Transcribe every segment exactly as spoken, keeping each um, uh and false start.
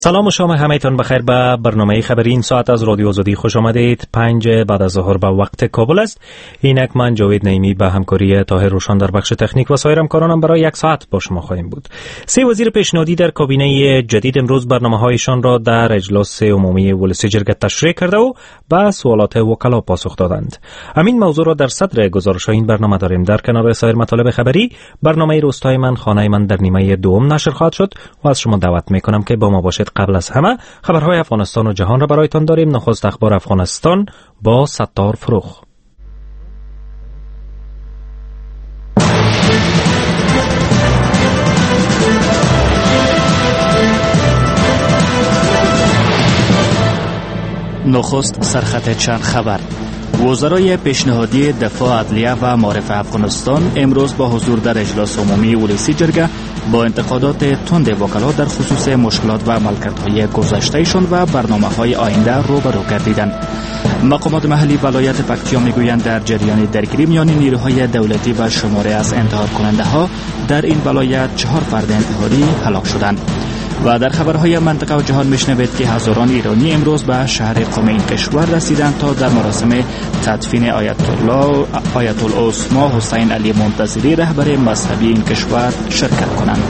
سلام و شام همه‌تان بخیر. به برنامه خبری این ساعت از رادیو آزادی خوش آمدید. پنج بعد از ظهر به وقت کابل است. اینک من جاوید نعیمی به همکاری طاهر روشن در بخش تکنیک و سایر همکارانم برای یک ساعت با شما خواهیم بود. سه وزیر پیشنهادی در کابینه جدید امروز برنامه‌هایشان را در اجلاس عمومی ولسی جرگه تشریح کرده و به سوالات وکلا پاسخ دادند. همین موضوع را در صدر گزارش این برنامه داریم. در کنار سایر مطالب خبری، برنامه روستای من خانه من در نیمه دوم نشر خواهد شد و از شما دعوت می‌کنم که با ما باشید. قبل از همه خبرهای افغانستان و جهان را برایتان داریم. نخست اخبار افغانستان با ستار فروخ. نخست سرخط چند خبر. وزرای پیشنهادی دفاع، عدلیه و معارف افغانستان امروز با حضور در اجلاس عمومی ولسی جرگه با انتقادات تند وکلا در خصوص مشکلات و عملکردهای گذشتهشان و برنامه‌های آینده روبرو گردیدند. مقامات محلی ولایت پکتیا میگویند در جریان درگیری میان نیروهای دولتی و شماره از انتحار کننده ها در این ولایت چهار فرد انتحاری هلاک شدند. و در خبرهای منطقه و جهان میشنوید که هزاران ایرانی امروز به شهر قم این کشور رسیدند تا در مراسم تدفین آیت الله آیت العظما حسین علی منتظری رهبر مذهبی این کشور شرکت کنند.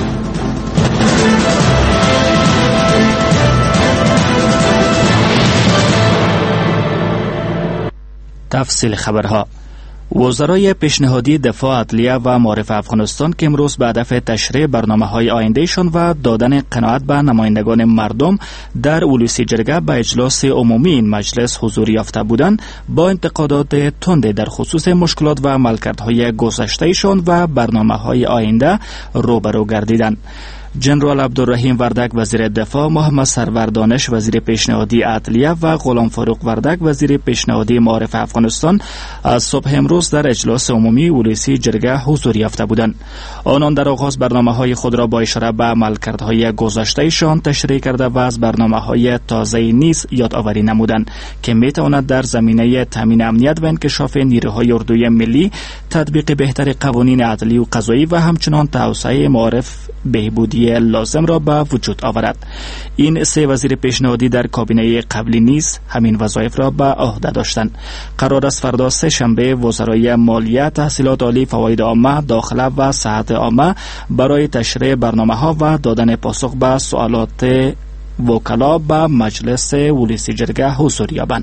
تفصیل خبرها. وزرای پیشنهادی دفاع، عدلیه و معارف افغانستان که امروز به هدف تشریح برنامه‌های آیندهشان و دادن قناعت به نمایندگان مردم در ولسی جرگه به اجلاس عمومی این مجلس حضور یافته بودند، با انتقادات تند در خصوص مشکلات و عملکردهای گذشتهشان و برنامه‌های آینده روبرو گردیدند. جنرال عبدالرحیم وردک وزیر دفاع، محمد سرور دانش وزیر پیشنهادی عدلیه و غلام فاروق وردک وزیر پیشنهادی معارف افغانستان از صبح امروز در اجلاس عمومی ولسی جرگه حضور یافته بودند. آنان در آغاز برنامه‌های خود را با اشاره به عملکردهای گذشتهشان تشریح کرده و از برنامه‌های تازه نیز یادآوری نمودند که می‌تواند در زمینه تامین امنیت و انکشاف نیروهای اردوی ملی، تطبیق بهتر قوانین عدلی و قضایی و همچنان توسعه معارف بهبودی لازم را به وجود آورد. این سه وزیر پیشنهادی در کابینه قبلی نیز همین وظایف را به عهده داشتند. قرار است فردا سه شنبه وزرای مالیه، تحصیلات عالی، فواید عامه، داخله و صحت عامه برای تشریح برنامه‌ها و دادن پاسخ به سوالات وکلا به مجلس ولسی جرگه حضور یابند.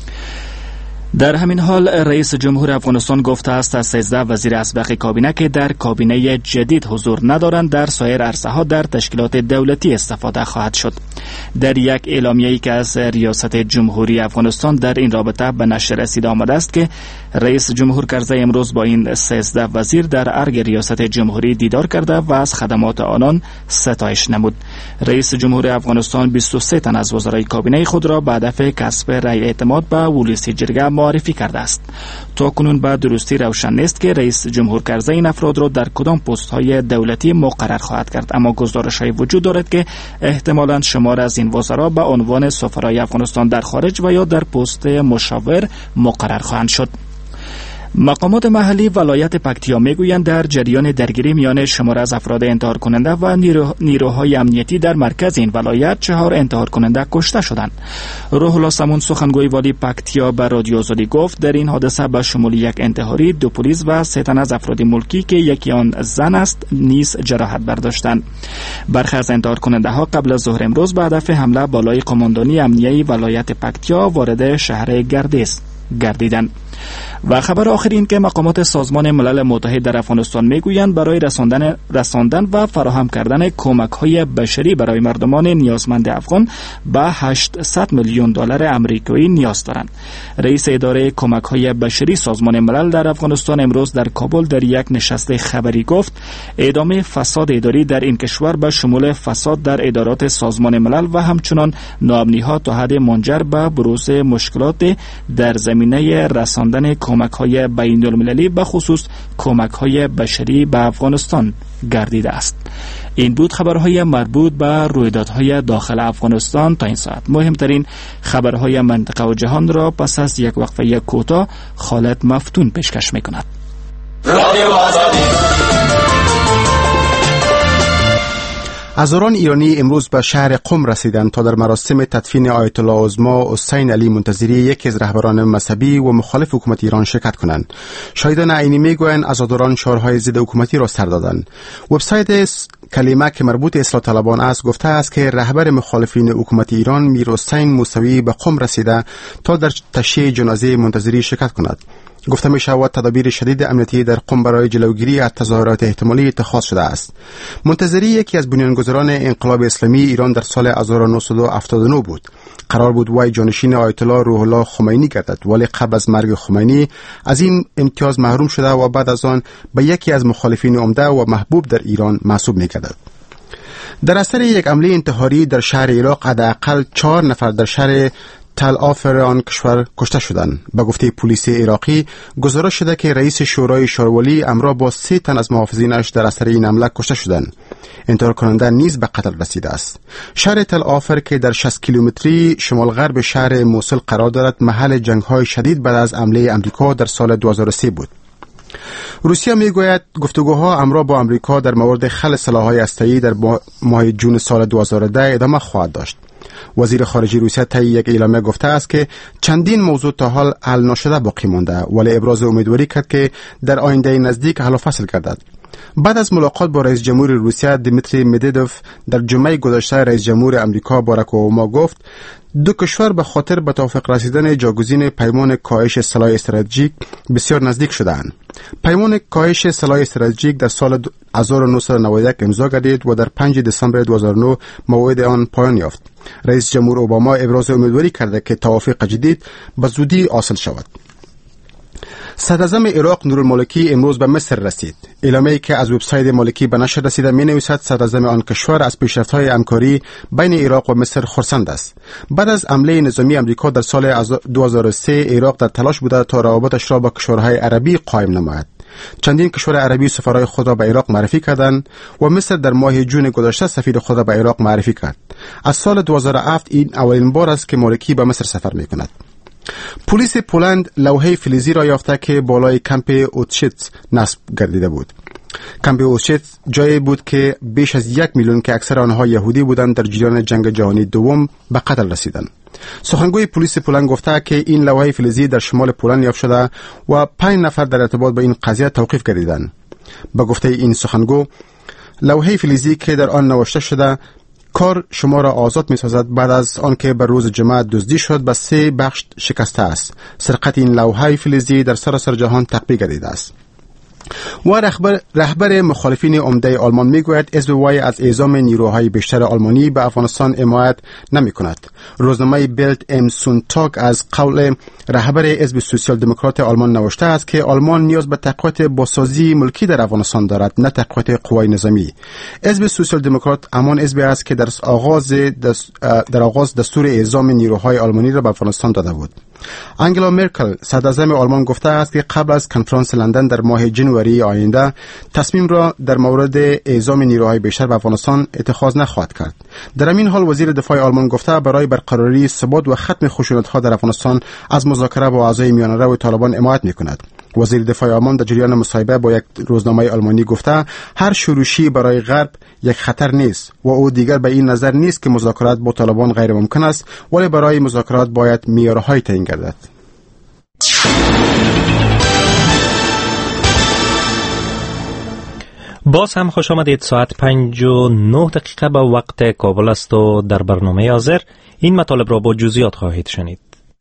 در همین حال رئیس جمهور افغانستان گفته است از سیزده وزیر اسبق کابینه که در کابینه جدید حضور ندارند در سایر عرصه‌ها در تشکیلات دولتی استفاده خواهد شد. در یک اعلامیه‌ای که از ریاست جمهوری افغانستان در این رابطه به نشر رسیده آمده است که رئیس جمهور کرزی امروز با این سیزده وزیر در ارگ ریاست جمهوری دیدار کرده و از خدمات آنان ستایش نمود. رئیس جمهور افغانستان بیست و سه تن از وزرای کابینه خود را به هدف کسب رأی اعتماد به ولسی جرگه معرفی کرده است. تا کنون به درستی روشن نیست که رئیس جمهور کرزی این افراد را در کدام پست های دولتی مقرر خواهد کرد، اما گزارش های وجود دارد که احتمالاً شمار از این وزرا به عنوان سفرای افغانستان در خارج و یا در پست مشاور مقرر خواهند شد. مقامات محلی ولایت پکتیا میگویند در جریان درگیری میان شمار از افراد انتحار کننده و نیرو... نیروهای امنیتی در مرکز این ولایت چهار انتحار کننده کشته شدند. روح الله سمون سخنگوی والی پکتیا به رادیو آزادی گفت در این حادثه به شمول یک انتحاری، دو پلیس و سه تن از افراد ملکی که یکی آن زن است نیز جراحت برداشتند. برخی از انتحار کننده ها قبل از ظهر امروز به هدف حمله بالای قماندانی امنیتی ولایت پکتیا وارد شهر گردیز گردیدند. و خبر آخر این که مقامات سازمان ملل متحد در افغانستان میگویند برای رساندن رساندن و فراهم کردن کمک‌های بشری برای مردمان نیازمند افغان به هشتصد میلیون دلار آمریکایی نیاز دارند. رئیس اداره کمک‌های بشری سازمان ملل در افغانستان امروز در کابل در یک نشست خبری گفت ادامه فساد اداری در این کشور به شمول فساد در ادارات سازمان ملل و همچنان ناامنی‌ها تا حد منجر به بروز مشکلات در زمینه رساندن کمک‌های بین‌المللی به خصوص کمک‌های بشری به افغانستان گردیده است. این بود خبرهای مربوط به رویدادهای داخل افغانستان تا این ساعت. مهمترین خبرهای منطقه و جهان را پس از یک وقفه کوتاه خالد مفتون پیشکش می‌کند. هزاران ایرانی امروز به شهر قم رسیدند تا در مراسم تدفین آیت الله عظما حسین علی منتظری، یکی از رهبران مذهبی و مخالف حکومت ایران، شرکت کنند. شاهدان عینی میگویند عزاداران شعارهای ضد حکومتی را سر دادند. وبسایت کلمه که مربوط اصلاح طلبان است گفته است که رهبر مخالفین حکومت ایران میر حسین موسوی به قم رسیده تا در تشییع جنازه منتظری شرکت کند. گفته می شود تدابیر شدید امنیتی در قم برای جلوگیری از تظاهرات احتمالی اتخاذ شده است. منتظری یکی از بنیانگذاران انقلاب اسلامی ایران در سال هزار و نهصد و هفتاد و نه بود. قرار بود وی جانشین آیت الله روح الله خمینی گردد، ولی قبل از مرگ خمینی از این امتیاز محروم شده و بعد از آن به یکی از مخالفین عمده و محبوب در ایران محسوب می گردد. در اثر یک حمله انتحاری در شهر عراق حداقل چهار نفر در شهر تل آفر آن کشور کشته شدند. به گفته پلیس عراقی گزارش شده که رئیس شورای شاروالی همراه با سه تن از محافظینش در اثر این حمله کشته شدند. انتحار کننده نیز به قتل رسیده است. شهر تل آفر که در شصت کیلومتری شمال غرب شهر موصل قرار دارد محل جنگ‌های شدید بعد از حمله امریکا در سال دو هزار و سه بود. روسیه میگوید گفتگوها همراه با امریکا در مورد خلع سلاح‌های هسته‌ای در ماه جون سال دو هزار و ده ادامه خواهد داشت. وزیر خارجه روسیه طی یک اعلامیه گفته است که چندین موضوع تا حال حل نشده باقی مانده، ولی ابراز امیدواری کرد که در آینده نزدیک حل و فصل گردد. بعد از ملاقات با رئیس جمهور روسیه دیمیتری مدودوف در جمعه گذشته، رئیس جمهور امریکا باراک اوباما گفت دو کشور به خاطر به توافق رسیدن جاگزین پیمان کاهش سلاح استراتژیک بسیار نزدیک شدند. پیمان کاهش سلاح استراتژیک در سال هزار و نهصد و نود و یک امضا گردید و در پنجم دسامبر دو هزار و نه موعد آن پایان یافت. رئیس جمهور اوباما ابراز امیدواری کرده که توافق جدید به زودی حاصل شود. صدراعظم عراق نورالمالکی امروز به مصر رسید. اعلامیه‌ای که از وبسایت مالکی به نشر رسیده می‌نویسد صدراعظم آن کشور از پیشرفت‌های همکاری بین عراق و مصر خرسند است. بعد از حمله نظامی آمریکا در سال دو هزار و سه عراق در تلاش بوده تا روابطش را با کشورهای عربی قائم نماید. چندین کشور عربی سفرهای خود را به عراق معرفی کردند و مصر در ماه جون گذشته سفیر خود را به عراق معرفی کرد. از سال دو هزار و هفت این اولین بار است که مالکی به مصر سفر می‌کند. پلیس پولند لوحه فلزی را یافته که بالای کمپ اوتشیتس نصب گردیده بود. کمپ اوتشیتس جایی بود که بیش از یک میلیون که اکثر آنها یهودی بودند در جریان جنگ جهانی دوم به قتل رسیدند. سخنگوی پلیس پولند گفته که این لوحه فلزی در شمال پولند یافت شده و پنج نفر در ارتباط با این قضیه توقیف گردیدند. به گفته این سخنگو، لوحه فلزی که در آن نوشته شده کار شما را آزاد می سازد بعد از آنکه بر روز جمعه دزدی شد به سه بخش شکسته است. سرقت این لوحه فلزی در سراسر جهان تطبیق گردیده است. و رهبر, رهبر مخالفین عمده آلمان میگوید حزب وی از اعزام نیروهای بیشتر آلمانی به افغانستان حمایت نمی کند. روزنامه بیلد ام سونتاگ از قول رهبر حزب سوسیال دموکرات آلمان نوشته است که آلمان نیاز به تقویت بازسازی ملکی در افغانستان دارد، نه تقویت قوای نظامی. حزب سوسیال دموکرات همان حزبی است که در آغاز در آغاز دستور اعزام نیروهای آلمانی را به افغانستان داده بود. انگلا مرکل صدراعظم آلمان گفته است که قبل از کنفرانس لندن در ماه جنوری آینده تصمیم را در مورد اعزام نیروهای بیشتر به افغانستان اتخاذ نخواهد کرد. در همین حال وزیر دفاع آلمان گفته برای برقراری ثبات و ختم خشونت‌ها در افغانستان از مذاکره با اعضای میانه‌رو طالبان حمایت می‌کند. وزیر دفاع آلمان در جریان مصاحبه با یک روزنامه آلمانی گفته هر شروشی برای غرب یک خطر نیست و او دیگر به این نظر نیست که مذاکرات با طالبان غیر ممکن است، ولی برای مذاکرات باید معیارهای تعیین گردد. باز هم خوش آمدید. ساعت پنج و نه دقیقه به وقت کابل است و در برنامه حاضر این مطالب را با جزئیات خواهید شنید.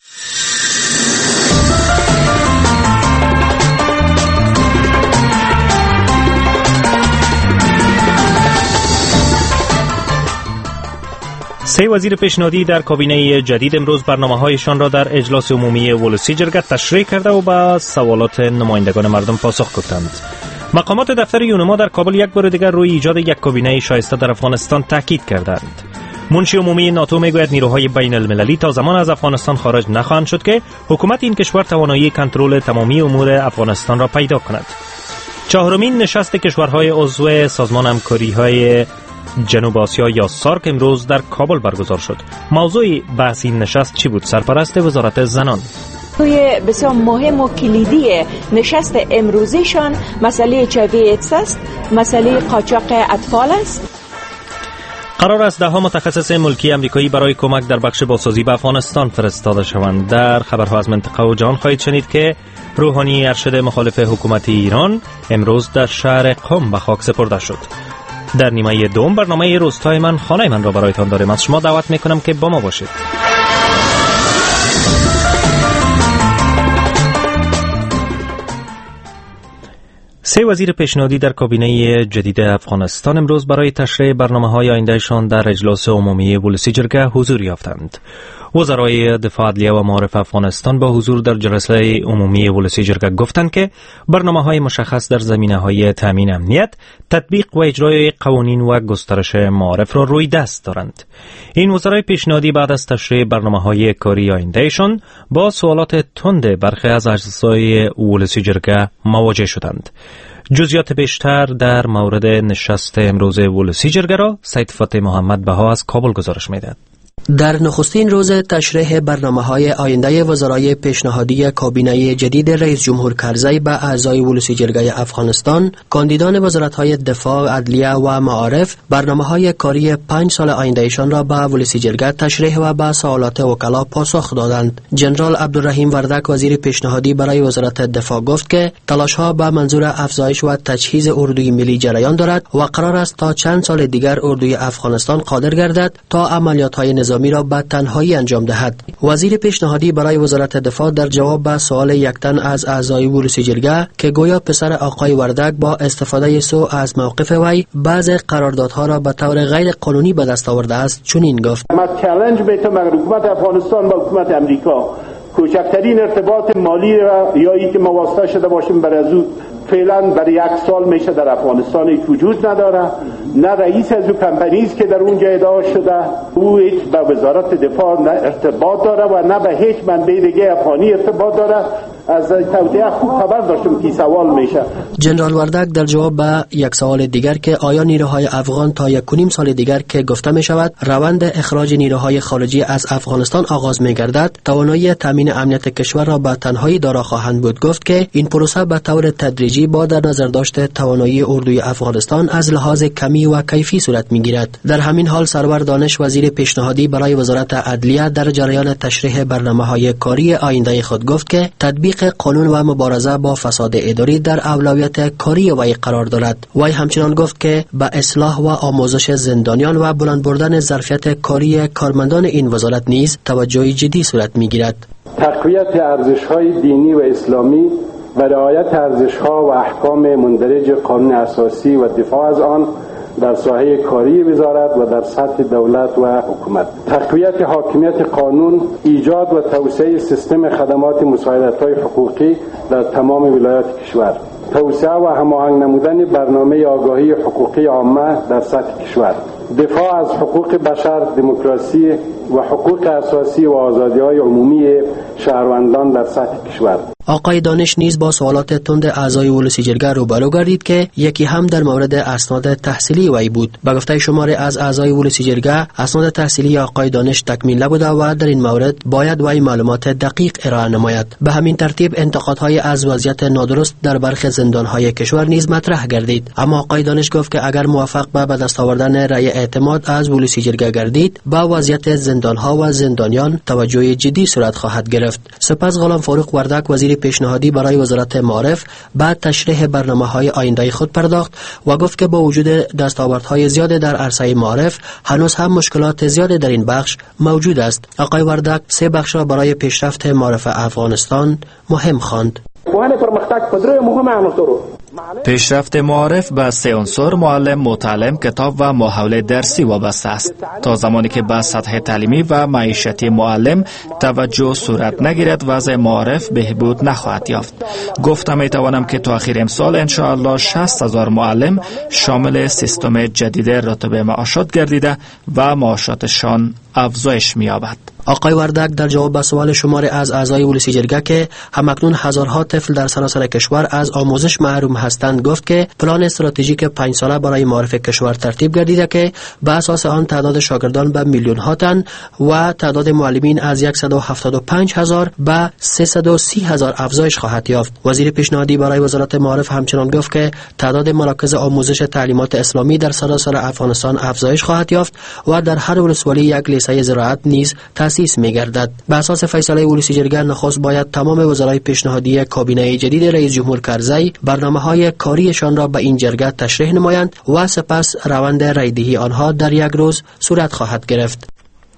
سه وزیر پیشنهادی در کابینه جدید امروز برنامه‌هایشان را در اجلاس عمومی ولسی جرگه تشریح کرده و به سوالات نمایندگان مردم پاسخ گفتند. مقامات دفتر یونما در کابل یک بار دیگر روی ایجاد یک کابینه شایسته در افغانستان تاکید کردند. منشی عمومی ناتو میگوید نیروهای بین المللی تا زمان از افغانستان خارج نخواهند شد که حکومت این کشور توانایی کنترل تمامی امور افغانستان را پیدا کند. چهارمین نشست کشورهای عضو سازمان همکاری‌های جنوب آسیا یا سارک امروز در کابل برگزار شد. موضوع بحث این نشست چی بود؟ سرپرست وزارت زنان توی بسیار مهم و کلیدی نشست امروزیشان مسئله اچ آی وی ایدز است، مسئله قاچاق اطفال است. قرار است ده ها متخصص ملکی امریکایی برای کمک در بخش بازسازی به افغانستان فرستاده شوند. در خبرها از منطقه و جهان خواهید شنید که روحانی ارشد مخالف حکومت ایران امروز در شهر قم به خاک سپرده شد. در نیمه دوم برنامه روستای من خانه من را برایتان داریم. از شما دعوت میکنم که با ما باشید. سه وزیر پیشنهادی در کابینه جدید افغانستان امروز برای تشریح برنامه‌های آیندهشان در اجلاس عمومی ولسی جرگه حضور یافتند. وزرای دفاع، عدلیه و معارف افغانستان با حضور در جلسه عمومی ولسی جرگه گفتند که برنامه‌های مشخص در زمینه‌های تامین امنیت، تطبیق و اجرای قوانین و گسترش معارف را روی دست دارند. این وزرای پیشنهادی بعد از تشریح برنامه‌های کاری آیندهشان با سوالات تند برخی از اعضای ولسی جرگه مواجه شدند. جزئیات بیشتر در مورد نشست امروز ولسی جرگه را سید فتح محمد بها از کابل گزارش می‌دهد. در نخستین روز تشریح برنامه‌های آینده وزرای پیشنهادی کابینه جدید رئیس جمهور کرزی به اعضای ولسی جرگه افغانستان، کاندیدان وزارت‌های دفاع، عدلیه و معارف برنامه‌های کاری پنج سال آیندهشان را به ولسی جرگه تشریح و به سوالات وکلا پاسخ دادند. جنرال عبدالرحیم وردک، وزیر پیشنهادی برای وزارت دفاع، گفت که تلاش‌ها به منظور افزایش و تجهیز اردوی ملی جریان دارد و قرار است تا چند سال دیگر اردوی افغانستان قادر گردد تا عملیات‌های نظامی می را به تنهایی انجام دهد. وزیر پیشنهادی برای وزارت دفاع در جواب به سوال یک تن از اعضای ولسی جرگه که گویا پسر آقای وردک با استفاده سو از موقف وی بعض قراردادها را به طور غیر قانونی به دست آورده است، چنین گفت: من چالش میتونم حکومت افغانستان با حکومت امریکا کوچکترین ارتباط مالی را یا ای که ما واسطه شده باشیم برای زود فعلا برای یک سال میشه در افغانستان هیچ وجود نداره. نه رئیس از او کمپنیز که در اونجا ادعا شده او هیچ به وزارت دفاع نه ارتباط داره و نه به هیچ منبع دیگه افغانی ارتباط داره. از توضیح خوب خبر داشتم که سوال میشه. جنرال وردک در جواب به یک سوال دیگر که آیا نیروهای افغان تا یک و نیم سال دیگر که گفته می شود روند اخراج نیروهای خارجی از افغانستان آغاز می گردد توانایی تامین امنیت کشور را به تنهایی دارا خواهند بود، گفت که این پروسه به طور تدریجی با در نظر داشته توانایی اردوی افغانستان از لحاظ کمی و کیفی صورت می گیرد. در همین حال سرور دانش، وزیر پیشنهادی برای وزارت عدلیه، در جریان تشریح برنامه‌های کاری آینده خود گفت که تطبیق قانون و مبارزه با فساد اداری در اولویت کاری وی قرار دارد. وی همچنان گفت که به اصلاح و آموزش زندانیان و بلند بردن ظرفیت کاری کارمندان این وزارت نیز توجه جدی صورت می‌گیرد. تقویت ارزش‌های دینی و اسلامی و رعایت ارزش‌ها و احکام مندرج قانون اساسی و دفاع از آن در ساحه کاری وزارت و در سطح دولت و حکومت. تقویت حاکمیت قانون، ایجاد و توسعه سیستم خدمات مساعدت‌های حقوقی در تمام ولایات کشور. توسعه و هماهنگ نمودن برنامه آگاهی حقوقی عامه در سطح کشور. دفاع از حقوق بشر، دموکراسی و حقوق اساسی و آزادی‌های عمومی شهروندان در سطح کشور. آقای دانش نیز با سوالات تند اعضای ولسی جرگه روبرو گردید که یکی هم در مورد اسناد تحصیلی وی بود. به گفته شماری از اعضای ولسی جرگه، اسناد تحصیلی آقای دانش تکمیل نبوده و در این مورد باید وی معلومات دقیق ارائه نماید. به همین ترتیب انتقادهای از وضعیت نادرست در برخی زندانهای کشور نیز مطرح گردید. اما آقای دانش گفت که اگر موفق به به دست آوردن رأی اعتماد از ولسی جرگه گردید، با وضعیت زندانها و زندانیان توجه جدی صورت خواهد گرفت. سپس غلام فاروق وردک، وزیر پیشنهادی برای وزارت معارف، بعد تشریح برنامه‌های آینده خود پرداخت و گفت که با وجود دستاوردهای زیاد در عرصه معارف، هنوز هم مشکلات زیاد در این بخش موجود است. آقای وردک سه بخش را برای پیشرفت معارف افغانستان مهم خواند. پیشرفت معارف به سه عنصر معلم، متعلم، کتاب و ماحول درسی وابسته است. تا زمانی که به سطح تعلیمی و معیشتی معلم توجه صورت نگیرد، وضع معارف بهبود نخواهد یافت. گفتم می توانم که تا آخر امسال ان شاء الله شصت هزار معلم شامل سیستم جدید راتب معاشات گردیده و معاشاتشان افزایش می‌یابد. آقای وردک در جواب به سوال شماری از اعضای ولسی جرگه که همکنون هزارها طفل در سراسر کشور از آموزش محروم هستند گفت که پلان استراتژیک پنج ساله برای معارف کشور ترتیب گردیده که به اساس آن تعداد شاگردان به میلیون ها تن و تعداد معلمین از صد و هفتاد و پنج هزار به سیصد و سی هزار افزایش خواهد یافت. وزیر پیشنهادی برای وزارت معارف همچنان گفت که تعداد مراکز آموزش تعلیمات اسلامی در سراسر افغانستان افزایش خواهد یافت و در هر ولسوالی یک لیسه زراعت نیز تأسیس می‌گردد. به اساس فیصله ولسی جرگه نخست باید تمام وزرای پیشنهادی کابینه جدید رئیس جمهور کرزی برنامه‌های کاریشان را به این جرگه تشریح نمایند و سپس روند رایدهی آنها در یک روز صورت خواهد گرفت.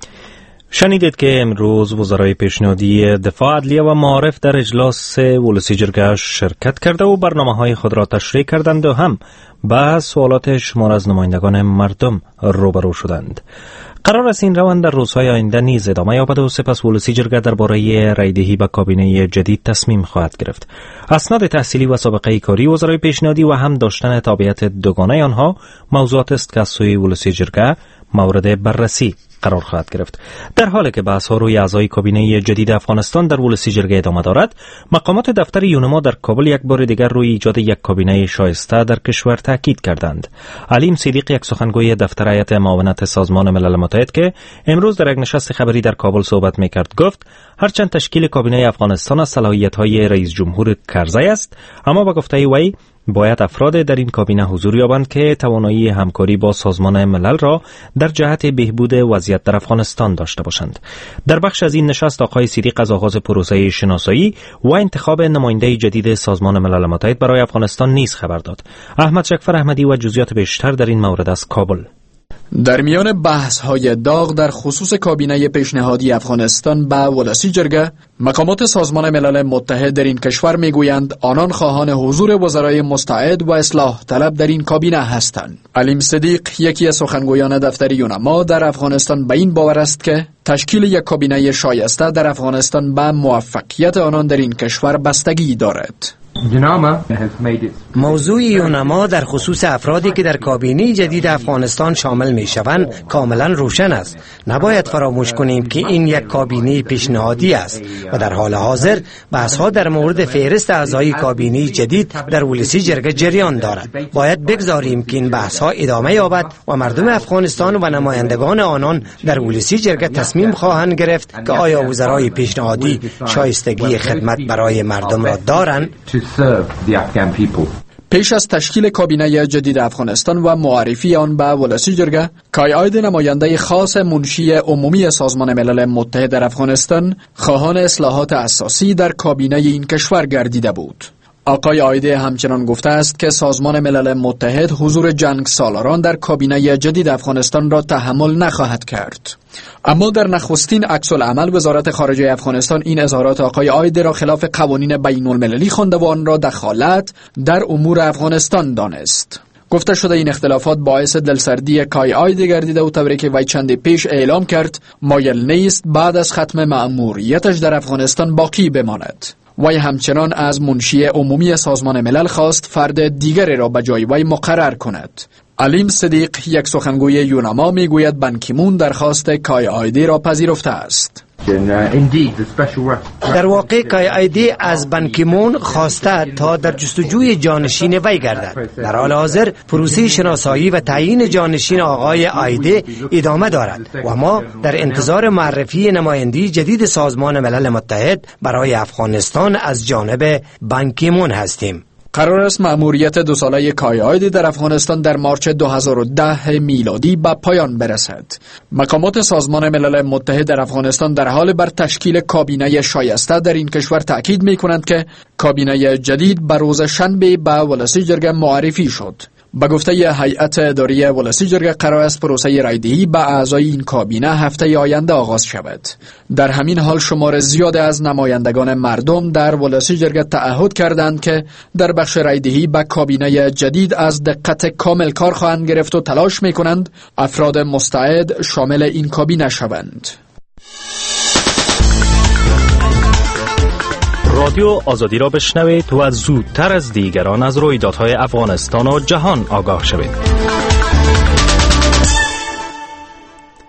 شنیدید که امروز وزرای پیشنهادی دفاع، عدلیه و معارف در اجلاس ولسی جرگه شرکت کرده و برنامه‌های خود را تشریح کردند و هم با سوالات شمار از نمایندگان مردم روبرو شدند. قرار است این روند در روزهای آینده نیز ادامه یابد و سپس ولسی جرگه درباره رایدهی به کابینه جدید تصمیم خواهد گرفت. اسناد تحصیلی و سابقه کاری وزرای پیشنهادی و هم داشتن تابعیت دوگانه آنها موضوعات است که از سوی ولسی جرگه مورد بررسی قرار خواهد گرفت. در حالی که بحث ها روی اعضای کابینه جدید افغانستان در ولسی جرگه ادامه دارد، مقامات دفتر یونما در کابل یک بار دیگر روی ایجاد یک کابینه شایسته در کشور تاکید کردند. علیم صدیق، یک سخنگوی دفتر هیئت معاونت سازمان ملل متحد که امروز در یک نشست خبری در کابل صحبت میکرد، گفت هرچند تشکیل کابینه افغانستان از صلاحیت‌های رئیس جمهور کرزی است، اما با گفته وی باید افراد در این کابینه حضور یابند که توانایی همکاری با سازمان ملل را در جهت بهبود وضعیت در افغانستان داشته باشند. در بخش از این نشست آقای صدیق از آغاز پروسه شناسایی و انتخاب نماینده جدید سازمان ملل متحد برای افغانستان نیز خبر داد. احمد شکفر احمدی و جزئیات بیشتر در این مورد از کابل. در میان بحث‌های داغ در خصوص کابینه پیشنهادی افغانستان به ولسی جرگه، مقامات سازمان ملل متحد در این کشور میگویند آنان خواهان حضور وزرای مستعد و اصلاح طلب در این کابینه هستند. علیم صدیق، یکی از سخنگویان دفتر یونما در افغانستان، به این باور است که تشکیل یک کابینه شایسته در افغانستان به موفقیت آنان در این کشور بستگی دارد. موضوع یونما در خصوص افرادی که در کابینه جدید افغانستان شامل می شوند کاملا روشن است. نباید فراموش کنیم که این یک کابینه پیشنهادی است و در حال حاضر بحث‌ها در مورد فهرست اعضای کابینه جدید در ولسی جرگه جریان دارد. باید بگذاریم که این بحث‌ها ادامه یابد و مردم افغانستان و نمایندگان آنان در ولسی جرگه تصمیم خواهند گرفت که آیا وزرای پیشنهادی شایستگی خدمت برای مردم را دارند. پیش از تشکیل کابینه جدید افغانستان و معرفی آن به ولسی جرگه، کای آید، نماینده خاص منشی عمومی سازمان ملل متحد در افغانستان، خواهان اصلاحات اساسی در کابینه این کشور گردیده بود. آقای آیده همچنان گفته است که سازمان ملل متحد حضور جنگ سالاران در کابینه جدید افغانستان را تحمل نخواهد کرد. اما در نخستین عکس العمل وزارت خارجه افغانستان این اظهارات آقای آیده را خلاف قوانین بین المللی خوانده و آن را دخالت در امور افغانستان دانست. گفته شده این اختلافات باعث دلسردی کای آیده گردیده و طوری که وی چند پیش اعلام کرد مایل نیست بعد از ختم مأموریتش در افغانستان باقی بماند. وی همچنان از منشی عمومی سازمان ملل خواست فرد دیگری را به جای وی مقرر کند. علیم صدیق، یک سخنگوی یونما، میگوید بان کی مون درخواست کای آیده را پذیرفته است. در واقع کای آیده از بان کی مون خواسته تا در جستجوی جانشین وی گردد. در حال حاضر پروسه شناسایی و تعیین جانشین آقای آیده ادامه دارد و ما در انتظار معرفی نمایندگی جدید سازمان ملل متحد برای افغانستان از جانب بان کی مون هستیم. قرار است مأموریت دو ساله کای آیده در افغانستان در مارچ دو هزار و ده میلادی به پایان برسد. مقامات سازمان ملل متحد در افغانستان در حال بر تشکیل کابینه شایسته در این کشور تأکید می کنند که کابینه جدید به روز شنبه به ولسی جرگه معرفی شد. به گفته هیئت اداری ولسی جرگه قرار است پروسه رایدهی به اعضای این کابینه هفته آینده آغاز شود. در همین حال شمار زیاد از نمایندگان مردم در ولسی جرگه تعهد کردند که در بخش رایدهی به کابینه جدید از دقت کامل کار خواهند گرفت و تلاش می‌کنند افراد مستعد شامل این کابینه شوند. رادیو آزادی را بشنوید و زودتر از دیگران از رویدادهای افغانستان و جهان آگاه شوید.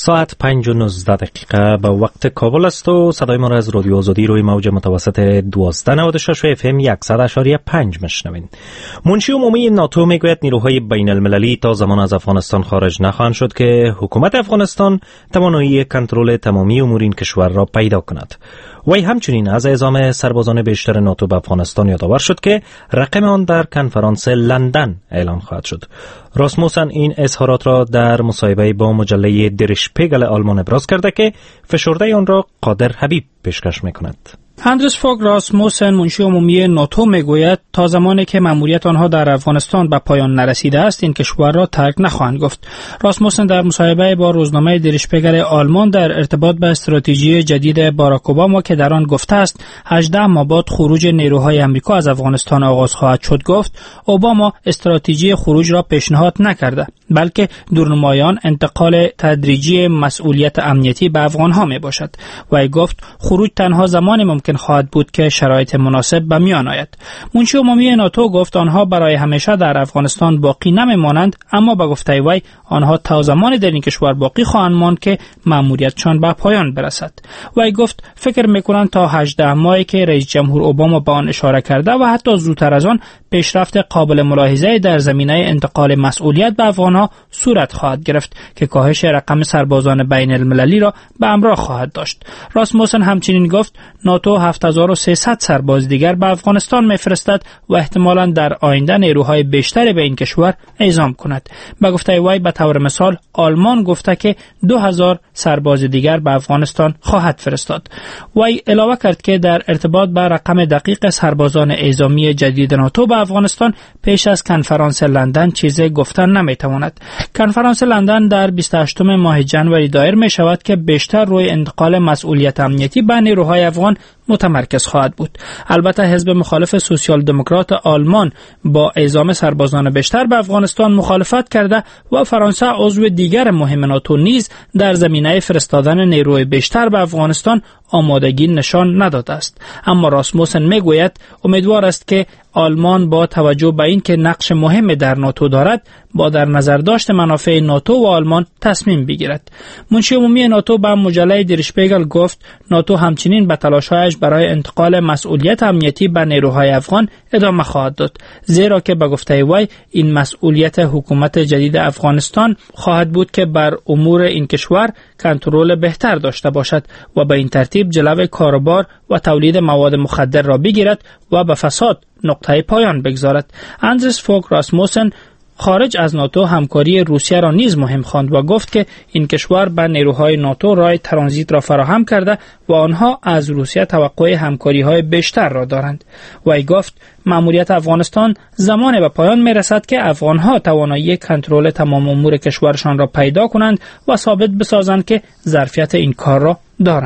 ساعت پنج و نوزده دقیقه به وقت کابل است و صدای ما را از رادیو آزادی روی موج متوسط دوازده نود و شش اف ام صد اشاری پنج میشنوین. منشی عمومی ناتو میگوید نیروهای بین المللی تا زمان از افغانستان خارج نخواهند شد که حکومت افغانستان توانایی کنترل تمامی امور این کشور را پیدا کند. وی همچنین از اعزام سربازان بیشتر ناتو به افغانستان یادآور شد که رقم آن در کنفرانس لندن اعلان خواهد شد. راسموسن این اظهارات را در مصاحبه با مجله در شپیگل آلمان ابراز کرده که فشرده آن را قادر حبیب پیشکش میکند. اندرس فوگ راسموسن منشی عمومی ناتو میگوید تا زمانی که مأموریت آنها در افغانستان به پایان نرسیده است این کشور را ترک نخواهند گفت. راسموسن در مصاحبه با روزنامه در شپیگل آلمان در ارتباط به استراتژی جدید باراک اوباما که در آن گفته است هجده ماه بعد خروج نیروهای آمریکا از افغانستان آغاز خواهد شد گفت اوباما استراتژی خروج را پیشنهاد نکرده بلکه دورنمایان انتقال تدریجی مسئولیت امنیتی به افغانها می باشد. وی گفت خروج تنها زمانی ممکن خواهد بود که شرایط مناسب به میان آید. منشی عمومی ناتو گفت آنها برای همیشه در افغانستان باقی نمیمانند اما به گفته وی آنها تا زمانی در این کشور باقی خواهند ماند که مأموریتشان به پایان برسد. وی گفت فکر میکنند تا هجده ماهی که رئیس جمهور اوباما به آن اشاره کرده و حتی زودتر از آن پیشرفت قابل ملاحظه در زمینه انتقال مسئولیت به افغانها صورت خواهد گرفت که کاهش رقم سربازان بین المللی را به همراه خواهد داشت. راسموسن همچنین گفت ناتو هفت هزار و سیصد سرباز دیگر به افغانستان میفرستد و احتمالاً در آینده نیروهای بیشتری به این کشور اعزام کند. به گفته وی به طور مثال آلمان گفته که دو هزار سرباز دیگر به افغانستان خواهد فرستاد. وی علاوه کرد که در ارتباط با رقم دقیق سربازان اعزامی جدید ناتو به افغانستان پیش از کنفرانس لندن چیزی گفتن نمیتواند. کنفرانس لندن در بیست و هشتم ماه ژانویه دایر می شود که بیشتر روی انتقال مسئولیت امنیتی به نیروهای افغان متمرکز خواهد بود. البته حزب مخالف سوسیال دموکرات آلمان با اعزام سربازان بیشتر به افغانستان مخالفت کرده و فرانسه عضو دیگر مهم ناتو نیز در زمینه فرستادن نیروی بیشتر به افغانستان آمادگی نشان نداده است. اما راسموسن میگوید امیدوار است که آلمان با توجه به این که نقش مهم در ناتو دارد با در نظر داشت منافع ناتو و آلمان تصمیم بگیرد. منشی عمومی ناتو به مجله در شپیگل گفت ناتو همچنین به تلاش‌هایش برای انتقال مسئولیت امنیتی به نیروهای افغان ادامه خواهد داد زیرا که به گفته وی این مسئولیت حکومت جدید افغانستان خواهد بود که بر امور این کشور کنترل بهتر داشته باشد و به این ترتیب جلوی کاروبار و تولید مواد مخدر را بگیرد و به فساد نقطه پایان بگذارد. اندرس فوگ راسموسن خارج از ناتو همکاری روسیه را نیز مهم خواند و گفت که این کشور به نیروهای ناتو راه ترانزیت را فراهم کرده و آنها از روسیه توقع همکاری‌های بیشتر را دارند. وی گفت مأموریت افغانستان زمانی به پایان می‌رسد که افغان‌ها توانایی کنترل تمام امور کشورشان را پیدا کنند و ثابت بسازند که ظرفیت این کار را دارند.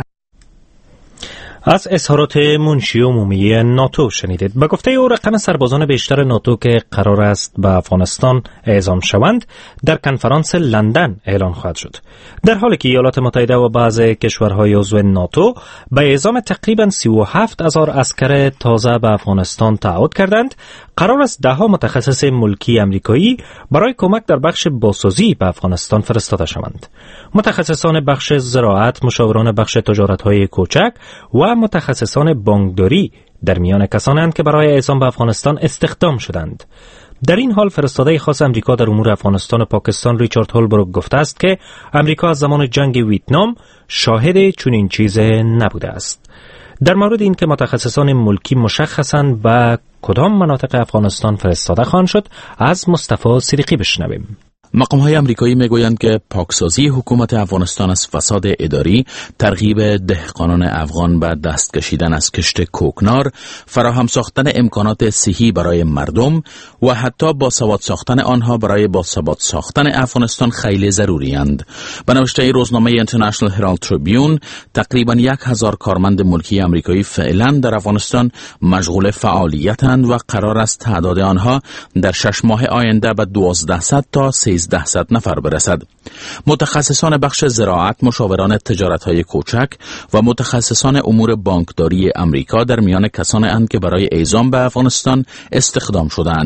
از اظهارات منشی عمومی ناتو شنیدید. به گفته او رقم سربازان بیشتر ناتو که قرار است به افغانستان اعزام شوند در کنفرانس لندن اعلان خواهد شد. در حالی که ایالات متحده و بعضی کشورهای عضو ناتو به اعزام تقریباً سی و هفت هزار عسکر تازه به افغانستان تعهد کردند، قرار است ده ها متخصص ملکی امریکایی برای کمک در بخش بازسازی به افغانستان فرستاده شوند. متخصصان بخش زراعت، مشاوران بخش تجارت‌های کوچک و متخصصان بانکداری در میان کسانند که برای اعزام به افغانستان استخدام شدند. در این حال فرستاده خاص امریکا در امور افغانستان و پاکستان ریچارد هولبروک گفته است که امریکا از زمان جنگ ویتنام شاهد چنین چیزی نبوده است. در مورد این که متخصصان ملکی مشخصاً به کدام مناطق افغانستان فرستاده خواهند شد از مصطفی صدیقی بشنویم. مقام‌های آمریکایی میگویند که پاکسازی حکومت افغانستان از فساد اداری، ترغیب دهقانان افغان به دست کشیدن از کشت کوکنار، فراهم ساختن امکانات صحی برای مردم و حتی باسواد ساختن آنها برای باسواد ساختن افغانستان خیلی ضروری اند. به نوشته روزنامه اینترنشنال هرالد تریبیون، تقریبا یک هزار کارمند ملکی آمریکایی فعلا در افغانستان مشغول فعالیتند و قرار است تعداد آنها در شش ماه آینده به دوازده تا سیزده نفر برسد. متخصصان بخش زراعت، مشاوران تجارت‌های کوچک و متخصصان امور بانکداری امریکا در میان کسانی اند که برای اعزام به افغانستان استخدام شدند.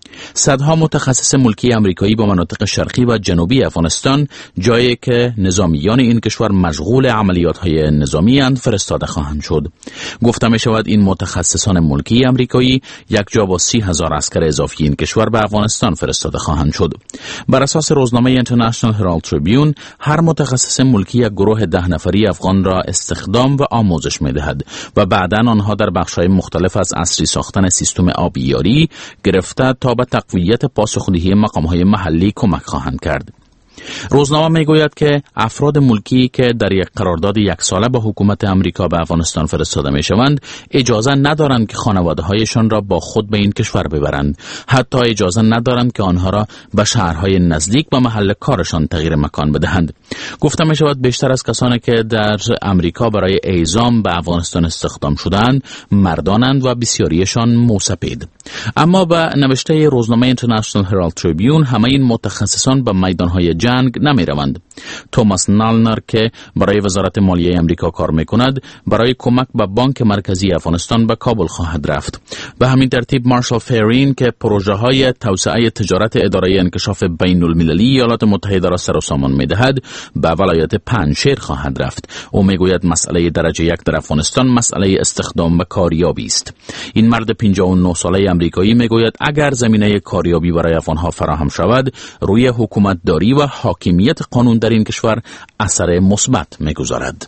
صدها متخصص ملکی امریکایی با مناطق شرقی و جنوبی افغانستان، جایی که نظامیان این کشور مشغول عملیات‌های نظامی اند، فرستاده خواهند شد. گفته می شود این متخصصان ملکی امریکایی یک جا با سی هزار عسکر اضافی این کشور به افغانستان فرستاده خواهند شد. بر اساس روزنامه اینترنشنال هرالد تریبیون، هر متخصص ملکی یک گروه ده نفری افغان را استخدام و آموزش می دهد و بعداً آنها در بخش‌های مختلف از عصری ساختن سیستم آبیاری گرفته تا به تقویت پاسخدهی مقام‌های محلی کمک خواهند کرد. روزنامه میگوید که افراد ملکی که در یک قرارداد یک ساله با حکومت امریکا به افغانستان فرستاده می شوند اجازه ندارند که خانواده هایشان را با خود به این کشور ببرند. حتی اجازه ندارند که آنها را به شهرهای نزدیک و محل کارشان تغییر مکان بدهند. گفته می شود بیشتر از کسانی که در امریکا برای اعزام به افغانستان استخدام شدند مردانند و بسیاریشان موسپید. اما به نوشته روزنامه اینترنشنال هرالد تریبیون، همه این متخصصان به میدانهای جنگ نمی روند. توماس نالنر که برای وزارت مالیه امریکا کار می کند، برای کمک به بانک مرکزی افغانستان به کابل خواهد رفت. به همین ترتیب مارشال فیرین که پروژه های توسعه تجارت اداره انکشاف بین المللی ایالات متحده را سر و سامان می دهد، به ولایت پنجشیر خواهد رفت. او می گوید مسئله درجه یک در افغانستان مسئله استخدام و کاریابی است. این مرد پنجاه و نه ساله امریکایی می گوید اگر زمینه کاریابی برای افغانها فراهم شود، روی حکومت داری و حاکمیت قانون در این کشور اثر مثبت می‌گذارد.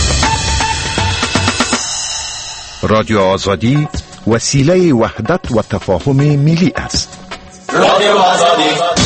رادیو آزادی وسیله وحدت و تفاهم ملی است. رادیو آزادی.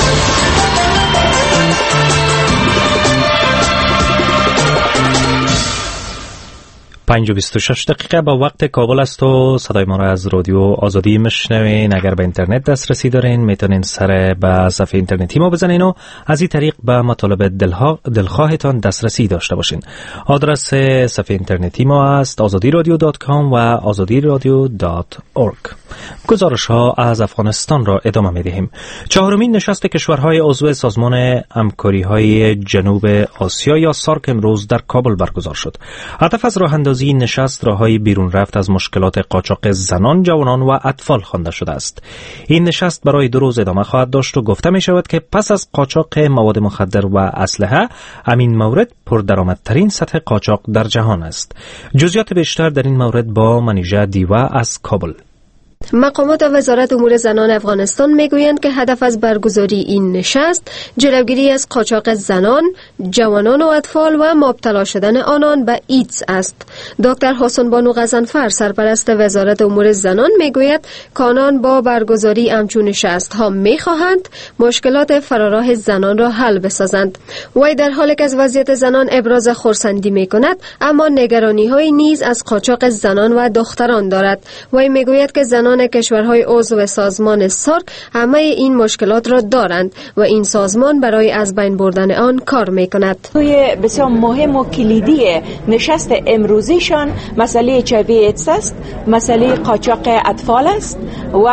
پنج و بیست و شش دقیقه با وقت کابل است و صدای ما را از رادیو آزادی میشنوین. اگر به اینترنت دسترسی دارین میتونین سر به صفحه اینترنتی ما بزنین و از این طریق به مطالب دلخواهتان دسترسی داشته باشین. آدرس صفحه اینترنتی ما است آزادی رادیو دات کام و آزادی رادیو دات اورگ. گزارش ها از افغانستان را ادامه میدهیم. چهارمین نشست کشورهای عضو سازمان همکاری های جنوب آسیا یا سارک امروز در کابل برگزار شد. هدف از راه اندازی این نشست راههای بیرون رفت از مشکلات قاچاق زنان، جوانان و اطفال خوانده شده است. این نشست برای دو روز ادامه خواهد داشت و گفته می شود که پس از قاچاق مواد مخدر و اسلحه، همین مورد پردرآمدترین سطح قاچاق در جهان است. جزئیات بیشتر در این مورد با منیژه دیوا از کابل. مقامات وزارت امور زنان افغانستان میگویند که هدف از برگزاری این نشست جلوگیری از قاچاق زنان، جوانان و اطفال و مبتلا شدن آنان به ایدز است. دکتر حسن بانو غضنفر سرپرست وزارت امور زنان میگوید که آنان با برگزاری همچون نشست ها میخواهند مشکلات فراراه زنان را حل بسازند. وی در حالی که از وضعیت زنان ابراز خرسندی میکند، اما نگرانی های نیز از قاچاق زنان و دختران دارد. وی میگوید که زنان کشورهای عضو سازمان سارک همه این مشکلات را دارند و این سازمان برای از بین بردن آن کار میکند. توی بسیار مهم و کلیدی نشست امروزیشان مسئله اچ آی وی ایدز است، مسئله قاچاق اطفال است و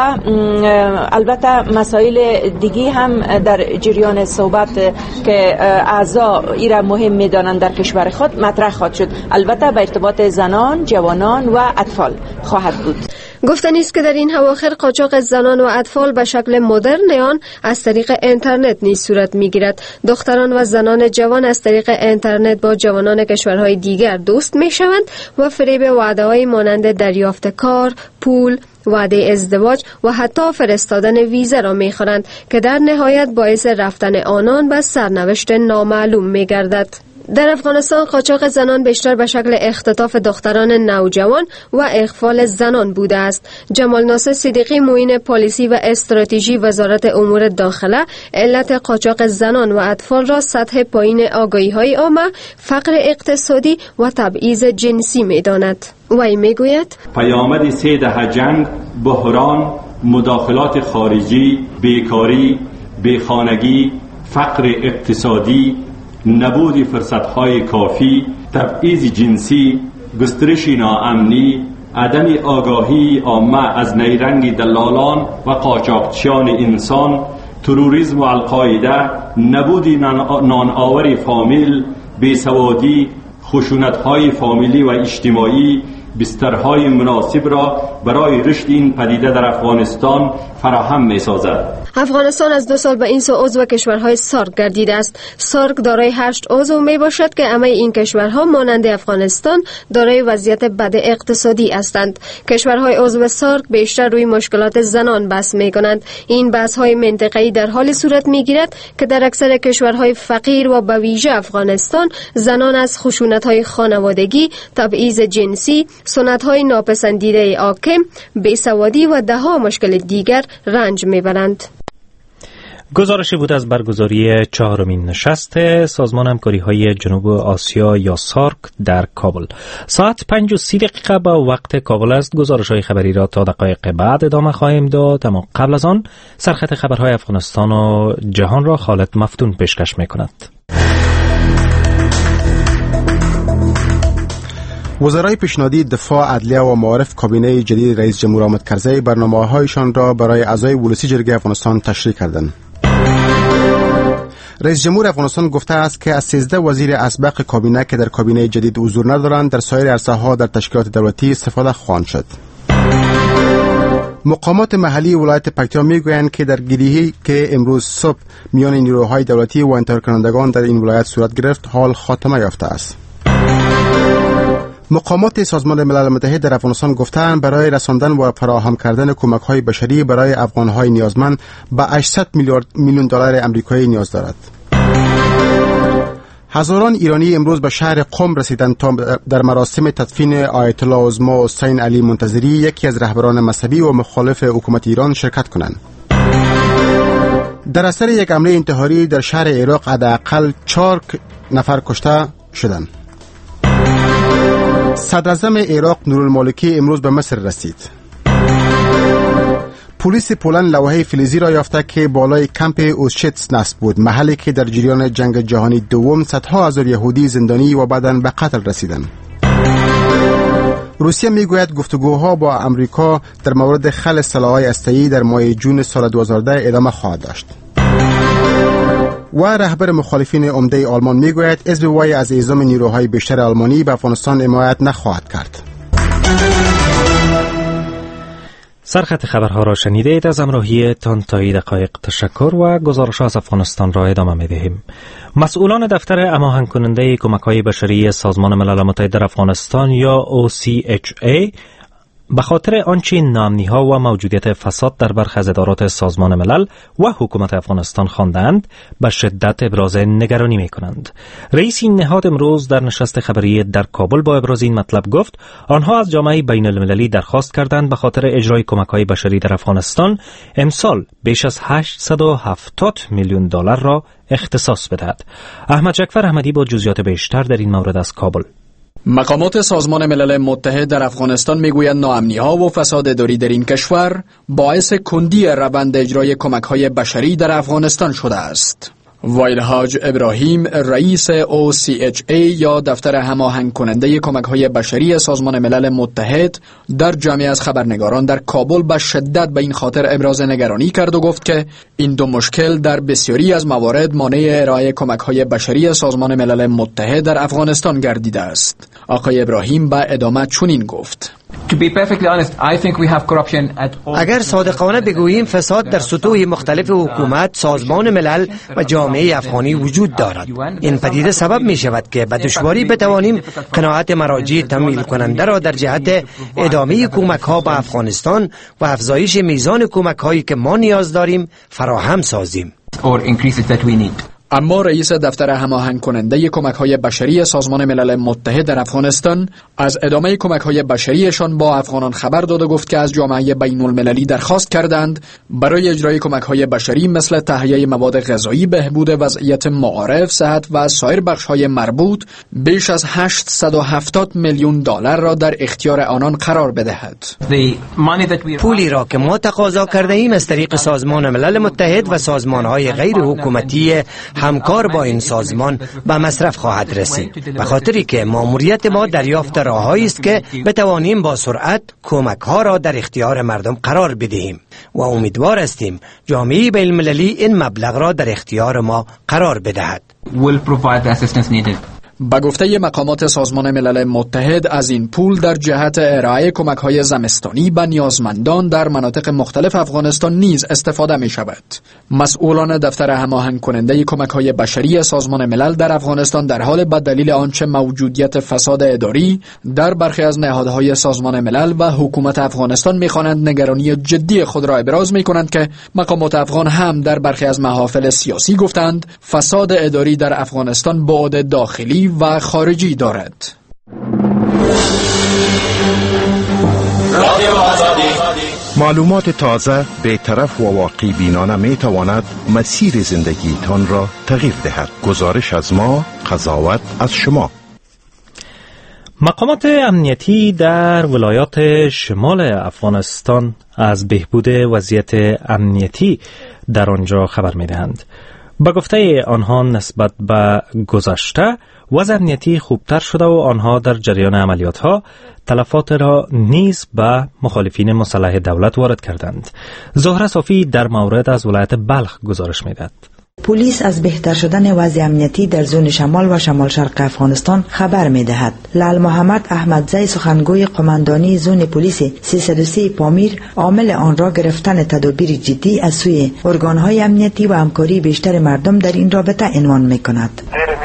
البته مسائل دیگه هم در جریان صحبت که اعضا ایرا مهم میدانند در کشور خود مطرح خواهد شد. البته به ارتباط زنان، جوانان و اطفال خواهد بود. گفتنی است که در این اواخر قاچاق زنان و اطفال به شکل مدرن آن از طریق اینترنت نیز صورت میگیرد. دختران و زنان جوان از طریق اینترنت با جوانان کشورهای دیگر دوست میشوند و فریب وعده‌های مانند دریافت کار، پول، وعده ازدواج و حتی فرستادن ویزا را میخورند که در نهایت باعث رفتن آنان به سرنوشت نامعلوم میگردد. در افغانستان قاچاق زنان بیشتر به شکل اختطاف دختران نوجوان و اغفال زنان بوده است. جمال ناصر صدیقی معین پالیسی و استراتژی وزارت امور داخله علت قاچاق زنان و اطفال را سطح پایین آگاهی‌های عامه، فقر اقتصادی و تبعیض جنسی می‌داند. وی میگوید پیامد سه دهه جنگ، بحران، مداخلات خارجی، بیکاری، بیخانگی، فقر اقتصادی، نبود فرصت‌های کافی، تبعیض جنسی، گسترش ناامنی، عدم آگاهی عامه از نیرنگ دلالان و قاچاقچیان انسان، تروریسم و القاعده، نبود نانآور فامیل، بیسوادی، خشونت‌های فامیلی و اجتماعی، بسترهای مناسب را برای رشد این پدیده در افغانستان فراهم می‌سازد. افغانستان از دو سال به این سو عضو کشورهای سارک گردیده است. سارک دارای هشت عضو می باشد که همه این کشورها مانند افغانستان دارای وضعیت بد اقتصادی هستند. کشورهای عضو سارک بیشتر روی مشکلات زنان بحث می کنند. این بحث های منطقه‌ای در حال صورت می گیرد که در اکثر کشورهای فقیر و به ویژه افغانستان زنان از خشونت های خانوادگی، تبعیض جنسی، سنت های ناپسندیده حاکم، بیسوادی و ده ها مشکل دیگر رنج می برند. گزارشی بود از برگزاری چهارمین نشست سازمان همکاری‌های جنوب آسیا یا سارک در کابل. ساعت پنج و سی دقیقه به وقت کابل است. گزارش‌های خبری را تا دقایق بعد ادامه خواهیم داد، اما قبل از آن سرخط خبرهای افغانستان و جهان را خالد مفتون پیشکش می‌کند. وزرای پیشنهادی دفاع، عدلیه و معارف کابینه جدید رئیس جمهور حامد کرزی برنامه‌هایشان را برای اعضای ولسی جرگه افغانستان تشریح کردند. رئیس جمهور افغانستان گفته است که از سیزده وزیر اسبق کابینه که در کابینه جدید حضور ندارند در سایر عرصه‌ها در تشکیلات دولتی استفاده خواهند شد. مقامات محلی ولایت پکتیا میگویند که در گیریهی که امروز صبح میان نیروهای دولتی و انتحار کنندگان در این ولایت صورت گرفت حال خاتمه یافته است. مقامات سازمان ملل متحد در افغانستان گفتند برای رساندن و فراهم کردن کمک‌های بشری برای افغان‌های نیازمند به هشتصد میلیارد میلیون دلار آمریکایی نیاز دارد. هزاران ایرانی امروز به شهر قم رسیدند تا در مراسم تدفین آیت الله عظما حسین علی منتظری، یکی از رهبران مذهبی و مخالف حکومت ایران، شرکت کنند. در اثر یک حمله انتحاری در شهر عراق حداقل چهار نفر کشته شدند. صدر اعظم عراق نورالمالکی امروز به مصر رسید. پلیس پولند لوحه فلزی را یافته که بالای کمپ اوشچیتس نصب بود، محلی که در جریان جنگ جهانی دوم صدها هزار یهودی زندانی و بعداً به قتل رسیدند. روسیه میگوید گفتگوها با امریکا در مورد خلع سلاح‌های هسته‌ای در ماه جون سال دو هزار و ده ادامه خواهد داشت. و رهبر مخالفین عمده آلمان میگوید حزب وای از اعزام نیروهای بیشتر آلمانی به افغانستان حمایت نخواهد کرد. سرخط خبرها را شنیدید. از همراهی تان تا دقایق تشکر و گزارش از افغانستان را ادامه می‌دهیم. مسئولان دفتر هماهنگ کننده کمک‌های بشری سازمان ملل متحد در افغانستان یا او سی اچ ای به خاطر آنچه ناامنی‌ها و موجودیت فساد در برخی از ادارات سازمان ملل و حکومت افغانستان خواندند به شدت ابراز نگرانی می‌کنند. رئیس این نهاد امروز در نشست خبری در کابل با ابراز این مطلب گفت آنها از جامعه بین المللی درخواست کردند به خاطر اجرای کمک‌های بشری در افغانستان امسال بیش از هشتصد و هفتاد میلیون دلار را اختصاص بدهد. احمد جعفر احمدی با جزئیات بیشتر در این مورد از کابل. مقامات سازمان ملل متحد در افغانستان میگویند ناامنی‌ها و فساد اداری در این کشور باعث کندی روند اجرای کمک‌های بشری در افغانستان شده است. وایلهاج ابراهیم، رئیس او سی اچ ای یا دفتر هماهنگ کننده کمک‌های بشری سازمان ملل متحد، در جمعی از خبرنگاران در کابل به شدت به این خاطر ابراز نگرانی کرد و گفت که این دو مشکل در بسیاری از موارد مانع ارائه کمک‌های بشری سازمان ملل متحد در افغانستان گردیده است. آقای ابراهیم به ادامه چنین گفت: اگر صادقانه بگوییم فساد در سطوح مختلف حکومت، سازمان ملل و جامعه افغانی وجود دارد. این پدیده سبب می شود که به دشواری بتوانیم قناعت مراجع تمویل کننده را در جهت ادامه کمک ها به افغانستان و افزایش میزان کمک هایی که ما نیاز داریم فراهم سازیم. اما رئیس دفتر هماهنگ کننده کمک‌های بشری سازمان ملل متحد در افغانستان از ادامه کمک‌های بشریشان با افغانان خبر داد و گفت که از جامعه بین‌المللی درخواست کردند برای اجرای کمک‌های بشری مثل تهیه مواد غذایی، بهبود وضعیت معارف، صحت و سایر بخش‌های مربوط بیش از هشتصد و هفتاد میلیون دلار را در اختیار آنان قرار بدهد. پولی را که ما تقاضا کرده ایم از طریق سازمان ملل متحد و سازمان‌های غیر حکومتی همکار با این سازمان به مصرف خواهد رسید، به خاطری که ماموریت ما دریافت راههایی است که بتوانیم با سرعت کمک ها را در اختیار مردم قرار بدهیم و امیدوار هستیم جامعه بین المللی این مبلغ را در اختیار ما قرار بدهد. با گفته مقامات سازمان ملل متحد از این پول در جهت ارائه کمک‌های زمستانی به نیازمندان در مناطق مختلف افغانستان نیز استفاده می شود. مسئولان دفتر هماهنگ کننده کمک‌های بشری سازمان ملل در افغانستان در حال به دلیل آنچه موجودیت فساد اداری در برخی از نهادهای سازمان ملل و حکومت افغانستان می‌خوانند نگرانی جدی خود را ابراز می‌کنند که مقامات افغان هم در برخی از محافل سیاسی گفتند فساد اداری در افغانستان بعد داخلی و خارجی دارد. معلومات تازه، بی‌طرف و واقع بینانه می تواند مسیر زندگی تان را تغییر دهد. گزارش از ما، قضاوت از شما. مقامات امنیتی در ولایات شمال افغانستان از بهبود وضعیت امنیتی در آنجا خبر می دهند. با گفته آنها نسبت به گذشته وضع امنیتی خوبتر شده و آنها در جریان عملیات ها تلفات را نیز به مخالفین مسلح دولت وارد کردند. زهره صافی در مورد از ولایت بلخ گزارش می دهد. پلیس از بهتر شدن وضع امنیتی در زون شمال و شمال شرق افغانستان خبر می دهد. لال محمد احمدزی سخنگوی قماندانی زون پلیس سیصد و سه پامیر عامل آن را گرفتن تدابیر جدی از سوی ارگانهای امنیتی و همکاری بیشتر مردم در این رابطه عنوان می کند.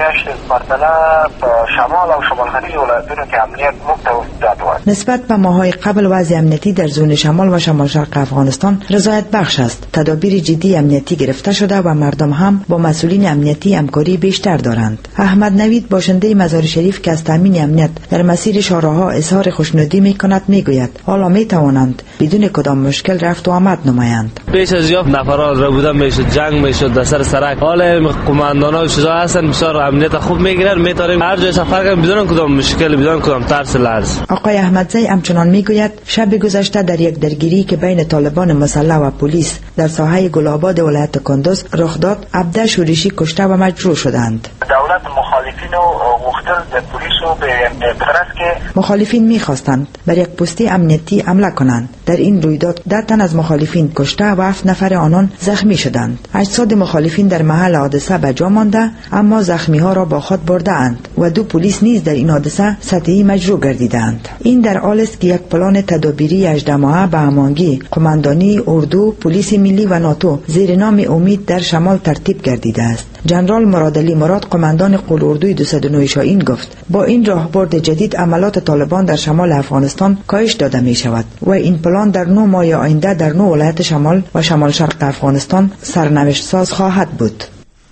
شمال و شمال خلیج ولایتونو که امنیت متوسط نسبت به ماهای قبل وضع امنیتی در زون شمال و شمال شرق افغانستان رضایت بخش است. تدابیر جدی امنیتی گرفته شده و مردم هم با مسئولین امنیتی همکاری بیشتر دارند. احمد نوید باشنده مزار شریف که از تامین امنیت در مسیر شهرها اظهار خوشنودی می‌کند میگوید حالا می‌توانند بدون کدام مشکل رفت و آمد نمایند. پیش از یافت نفران را بودن میشد جنگ میشد در سر سرک. حالا قماندانا و شجاع هستن بسیار امنیت خوب میگیرن میتونیم هر جای سفر کنیم بدون کدام مشکل بدون کدام ترس لرز. آقای احمدزی همچنان میگوید شب گذشته در یک درگیری که بین طالبان مسلح و پلیس در ساحه گلاباد ولایت کندوز رخ داد عبده شورشی کشته و مجروح شدند. دولت مخالفین و مختل به پلیس و به پرس که مخالفین میخواستند بر یک پستی امنیتی حمله کنند. در این رویداد ده تن از مخالفین کشته و هفت نفر آنان زخمی شدند. اجساد مخالفین در محل حادثه به جا مانده اما زخمی ها را با خود برده اند و دو پلیس نیز در این حادثه سطحی مجروح گردیدند. این در حالی است که یک پلان تدابیری هجده ماهه به هماهنگی قماندانی اردو، پلیس ملی و ناتو زیر نام امید در شمال ترتیب گردیده است. جنرال مرادعلی مراد قماندان قول اردوی دویست و نه شاهین گفت با این راهبرد جدید عملات طالبان در شمال افغانستان کاهش داده می شود و این پلان در نه ماه آینده در نه ولایت شمال و شمال شرق افغانستان سرنوشت ساز خواهد بود.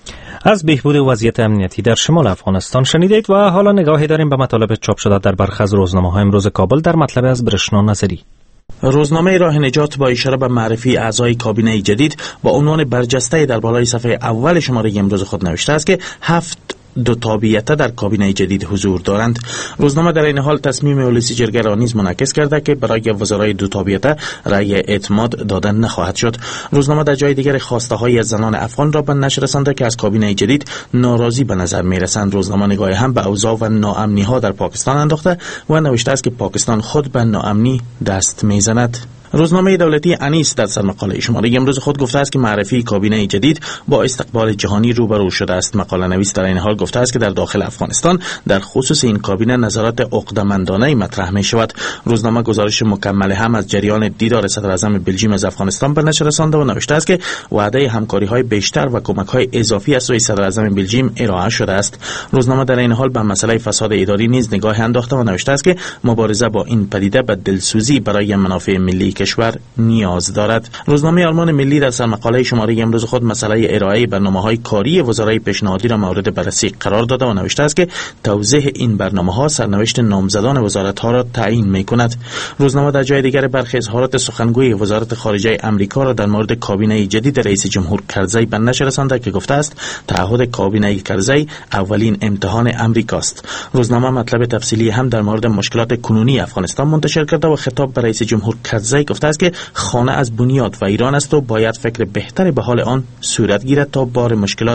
از بهبود وضعیت امنیتی در شمال افغانستان شنیدید و حالا نگاهی داریم به مطالب چاپ شده در برخی از روزنامه‌های امروز کابل در مطلب از برشنا نظری. روزنامه راه نجات با اشاره به معرفی اعضای کابینه جدید با عنوان برجسته در بالای صفحه اول شماره امروز خود نوشته است که هفت دو تابعیت در کابینه جدید حضور دارند. روزنامه در این حال تصمیم ولسی جرگه را نیز منعکس کرده که برای وزرای دو تابعیت رأی اعتماد دادن نخواهد شد. روزنامه در جای دیگر خواسته های زنان افغان را به نشر رسانده که از کابینه جدید ناراضی به نظر می رسند. روزنامه نگاه هم به اوضاع و ناامنی ها در پاکستان انداخته و نوشته است که پاکستان خود به ناامنی دست می زند. روزنامه دولتی انیس در سرمقاله شماره امروز خود گفته است که معرفی کابینه جدید با استقبال جهانی روبرو شده است. مقاله نویس در این حال گفته است که در داخل افغانستان در خصوص این کابینه نظرات عقده‌مندانه مطرح می شود. روزنامه گزارش مکمل هم از جریان دیدار صدر اعظم بلژیم از افغانستان به نشر رسانده و نوشته است که وعده همکاری‌های بیشتر و کمک‌های اضافی از سوی صدر اعظم بلژیم ارائه شده است. روزنامه در این حال به مسئله فساد اداری نیز نگاه انداخته و نوشته است که مبارزه با این پدیده به دلسوزی برای منافع ملی کشور نیاز دارد. روزنامه آلمان ملی در سرمقاله شماره امروز خود مسئله ارائه برنامه‌های کاری وزرای پیشنهادی را مورد بررسی قرار داده و نوشته است که توضیح این برنامه‌ها سرنوشت نامزدان وزارت‌ها را تعیین می‌کند. روزنامه در جای دیگر برخی اظهارات سخنگوی وزارت خارجه آمریکا را در مورد کابینه جدید رئیس جمهور کرزی به نشر رسانده که گفته است تعهد کابینه کرزی اولین امتحان آمریکاست. روزنامه مطلب تفصیلی هم در مورد مشکلات کنونی افغانستان منتشر کرده و خطاب به رئیس جمهور کرزی گفته است که خانه از بنیاد و ایران است و باید فکر بهتری به حال آن صورت گیرد تا بار مشکلات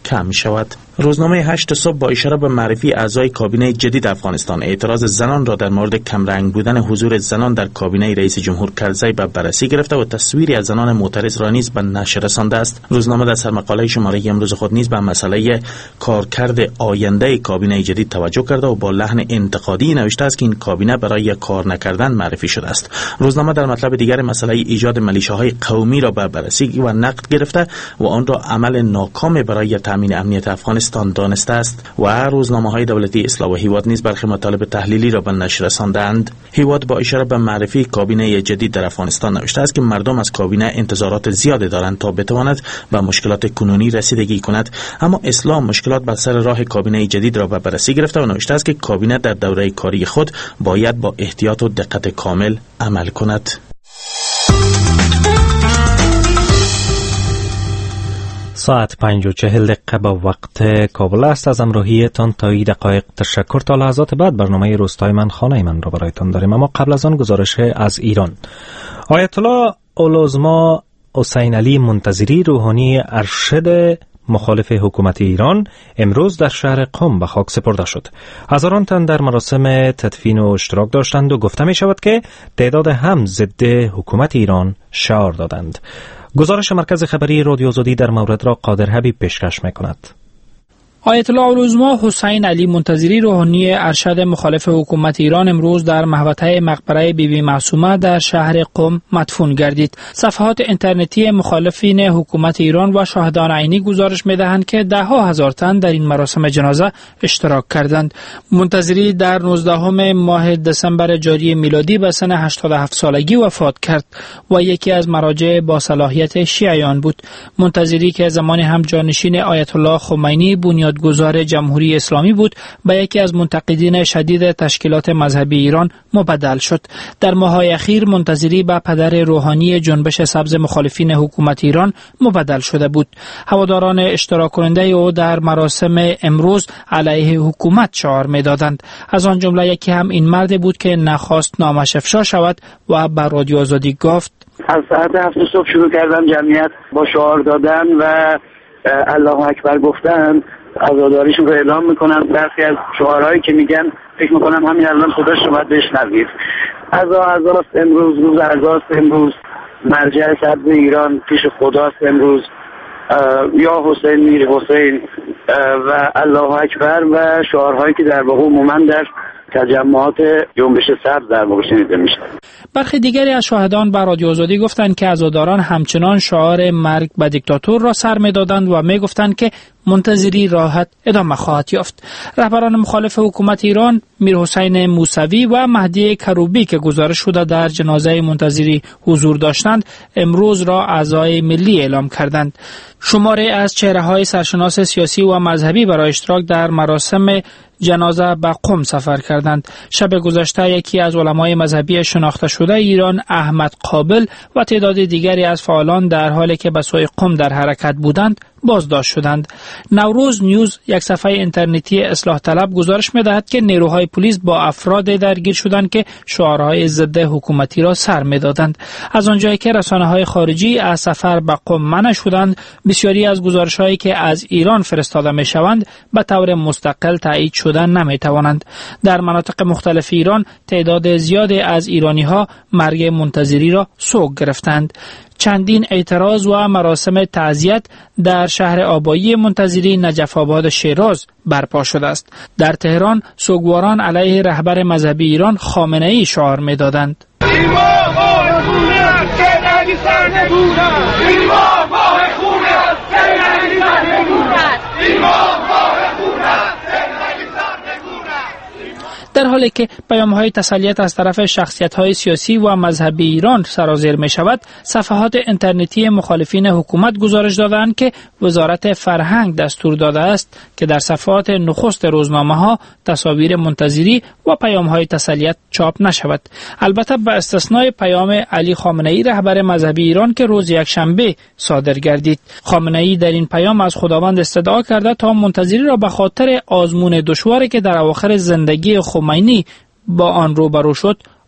کم شود. روزنامه هشت صبح با اشاره به معرفی اعضای کابینه جدید افغانستان اعتراض زنان را در مورد کمرنگ بودن حضور زنان در کابینه رئیس جمهور کرزی به بررسی گرفته و تصویری از زنان معترض را نیز به نشر رسانده است. روزنامه در سرمقاله شماره امروز خود نیز به مسئله کارکرد آینده کابینه جدید توجه کرده و با لحن انتقادی نوشته است که این کابینه برای کار نکردن معرفی شده است. روزنامه در مطلب دیگر مسئله ایجاد ملیشه‌های قومی را به بررسی و نقد گرفته و آن را عمل ناکام برای تامین امنیت افغانستان دانسته است و روزنامه‌های دولتی اصلاح و هیواد نیز برخی مطالب تحلیلی را به نشر رساندند. هیواد با اشاره به معرفی کابینه جدید در افغانستان نوشته است که مردم از کابینه انتظارات زیادی دارند تا بتواند به مشکلات کنونی رسیدگی کند، اما اصلاح مشکلات بر سر راه کابینه جدید را به بررسی گرفته و نوشته است که کابینه در دوره کاری خود باید با احتیاط و دقت کامل عمل کند. ساعت پنج و چهل دقیقه با وقت کابل است. از همراهیتان تا این دقایق تشکر. تا لحظات بعد برنامه روستای من خانه من را برایتان داریم، اما قبل از آن گزارش از ایران. آیت الله العظما حسین علی منتظری روحانی ارشد مخالف حکومت ایران امروز در شهر قم به خاک سپرده شد. هزاران تن در مراسم تدفین و اشتراک داشتند و گفته می شود که تعداد هم ضد حکومت ایران شعار دادند. گزارش مرکز خبری رادیو آزادی در مورد را قادر حبیب پیشکش می کند. آیت الله العظما حسین علی منتظری روحانی ارشد مخالف حکومت ایران امروز در محوطه مقبره بی بی معصومه در شهر قم مدفون گردید. صفحات اینترنتی مخالفین حکومت ایران و شاهدان عینی گزارش می‌دهند که ده ها هزار تن در این مراسم جنازه اشتراک کردند. منتظری در نوزدهم ماه دسامبر جاری میلادی به سن هشتاد و هفت سالگی وفات کرد و یکی از مراجع با صلاحیت شیعیان بود. منتظری که زمانی هم جانشین آیت الله خمینی بنیاد گزار جمهوری اسلامی بود، به یکی از منتقدین شدید تشکیلات مذهبی ایران مبدل شد. در ماه‌های اخیر منتظری به پدر روحانی جنبش سبز مخالفین حکومت ایران مبدل شده بود. هواداران اشتراک کننده او در مراسم امروز علیه حکومت شعار می‌دادند. از آن جمله یکی هم این مرد بود که نخواست نامش افشا شود و به رادیو آزادی گفت: از ساعت هفت صبح شروع کردم جمعیت با شعار دادن و الله اکبر گفتن عزاداریشون رو اعلام میکنن. برخی از شعارهایی که میگن فکر میکنم همین الان خودش رو باید بشنوید. عزا عزاست امروز، روز عزاست امروز، مرجع سبز ایران پیش خداست امروز، یا حسین میر حسین و الله اکبر و شعارهایی که در واقع عموما در تجمعات جنبش سبز در واقع شنیده میشه. برخی دیگری از شاهدان به رادیو آزادی گفتند که عزاداران همچنان شعار مرگ به دیکتاتور را سر می‌دادند و می‌گفتند که منتظری راحت ادامه خواهد یافت. رهبران مخالف حکومت ایران میر حسین موسوی و مهدی کروبی که گزارش شده در جنازه منتظری حضور داشتند امروز را اعضای ملی اعلام کردند. شماره از چهره‌های سرشناس سیاسی و مذهبی برای اشتراک در مراسم جنازه به قم سفر کردند. شب گذشته یکی از علمای مذهبی شناخته شده ایران احمد قابل و تعداد دیگری از فعالان در حالی که به سوی قم در حرکت بودند بازداشت شدند. نوروز نیوز یک صفحه اینترنتی اصلاح طلب گزارش می‌دهد که نیروهای پلیس با افراد درگیر شدند که شعارهای ضد حکومتی را سر می‌دادند. از آنجایی که رسانه‌های خارجی از سفر به قم منع شدند، بسیاری از گزارش‌هایی که از ایران فرستاده می‌شوند به طور مستقل تایید شدن نمی‌توانند. در مناطق مختلف ایران تعداد زیادی از ایرانی‌ها مرگ منتظری را سوگ گرفتند. چندین اعتراض و مراسم تعزیت در شهر آبایی منتظری نجف آباد شیراز برپا شده است. در تهران سوگواران علیه رهبر مذهبی ایران خامنه‌ای شعار می‌دادند. در حالی که پیام‌های تسلیت از طرف شخصیت‌های سیاسی و مذهبی ایران سرازیر می‌شود، صفحات اینترنتی مخالفین حکومت گزارش دادند که وزارت فرهنگ دستور داده است که در صفحات نخست روزنامه‌ها تصاویر منتظری و پیام‌های تسلیت چاپ نشود. البته به استثنای پیام علی خامنه‌ای رهبر مذهبی ایران که روز یکشنبه صادر گردید. خامنه‌ای در این پیام از خداوند استدعا کرده تا منتظری را به خاطر آزمون دشواری که در اواخر زندگی خمینی با آن روبرو شد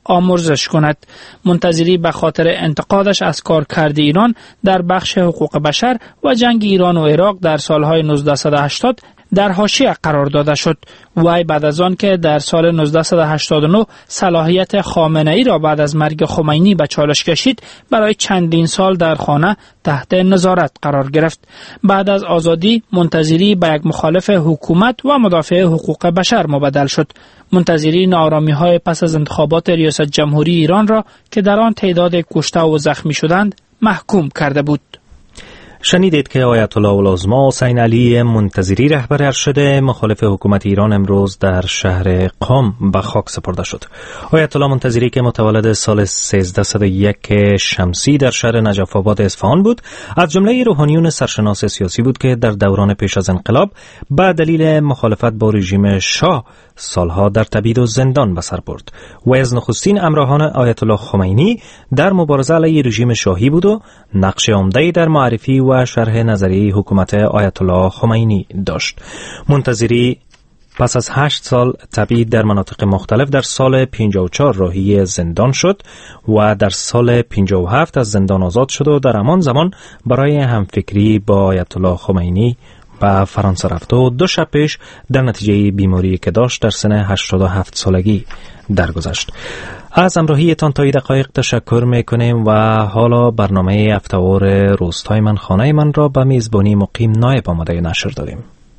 آمرزش کند. منتظری به خاطر انتقادش از کارکرد ایران در بخش حقوق بشر و جنگ ایران و عراق در سالهای نوزده هشتاد در حاشیه قرار داده شد. وی بعد از آن که در سال نوزده هشتاد و نه صلاحیت خامنه ای را بعد از مرگ خمینی به چالش کشید، برای چندین سال در خانه تحت نظارت قرار گرفت. بعد از آزادی منتظری به یک مخالف حکومت و مدافع حقوق بشر مبدل شد. منتظری ناآرامی‌های پس از انتخابات ریاست جمهوری ایران را که در آن تعداد کشته و زخمی شدند محکوم کرده بود. شنیدید که آیت الله العظما حسین علی منتظری رهبر ارشد مخالف حکومت ایران امروز در شهر قم به خاک سپرده شد. آیت الله منتظری که متولد سال سیزده و یک شمسی در شهر نجف آباد اصفهان بود، از جمله روحانیون سرشناس سیاسی بود که در دوران پیش از انقلاب به دلیل مخالفت با رژیم شاه سالها در تبعید و زندان به سر برد و از نخستین همراهان آیت الله خمینی در مبارزه علیه رژیم شاهی بود و نقش عمده‌ای در معرفی و شرح نظریه حکومت آیت الله خمینی داشت. منتظری پس از هشت سال تبعید در مناطق مختلف در سال پنجاه و چهار راهی زندان شد و در سال پنجاه و هفت از زندان آزاد شد و در همان زمان برای همفکری با آیت الله خمینی به فرانسه رفت و دو شب پیش در نتیجه بیماری که داشت در سن هشتاد و هفت سالگی درگذشت. از همراهیتان تا این دقایق تشکر میکنیم و حالا برنامه هفته‌وار روستای من خانه من را به میزبانی مقیم نایب آماده نشر داریم.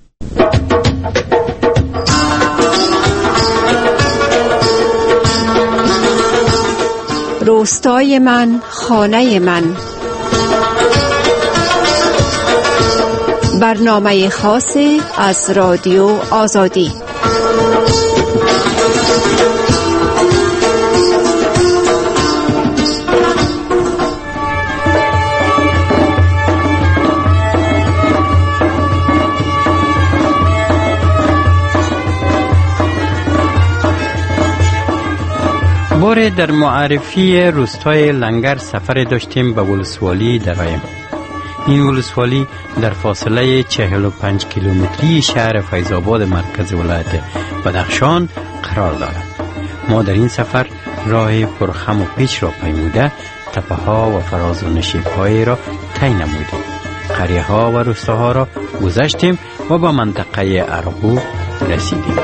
روستای من خانه من، برنامه خاصی از رادیو آزادی. باره در معرفی روستای لنگر سفر داشتیم به ولسوالی درایم. این ولسوالی در فاصله چهل و پنج کیلومتری شهر فیض‌آباد مرکز ولایت بدخشان قرار دارد. ما در این سفر راه پرخم و پیچ را پیموده تپه ها و فراز و نشیب های را طی نمودیم. قریه ها و روستاها را گذشتیم و به منطقه ارغو رسیدیم.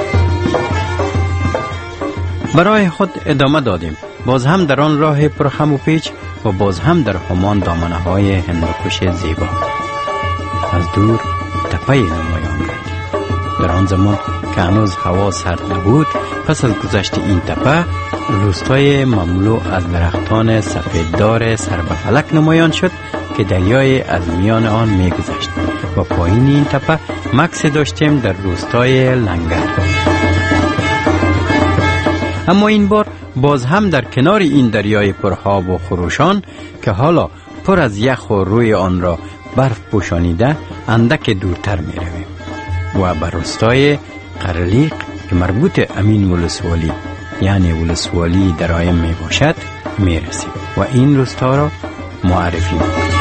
برای خود ادامه دادیم. باز هم در آن راه پرخم و پیچ و باز هم در همان دامنه های هندوکش زیبا. از دور تپه نمایان گردید. در آن زمان که هنوز هوا سرد نبود، پس از گذشت این تپه روستای مملو از درختان سفیددار سر به فلک نمایان شد که دریای از میان آن می گذشت و پایین این تپه مکث داشتیم در روستای لنگر. اما این بار باز هم در کنار این دریای پرآب و خروشان که حالا پر از یخ و روی آن را برف پوشانیده اندک دورتر می رویم و بر روستای قرلیق که مربوط امین ولسوالی یعنی ولسوالی درایم می باشد می رسیم و این روستا را معرفی می کنیم.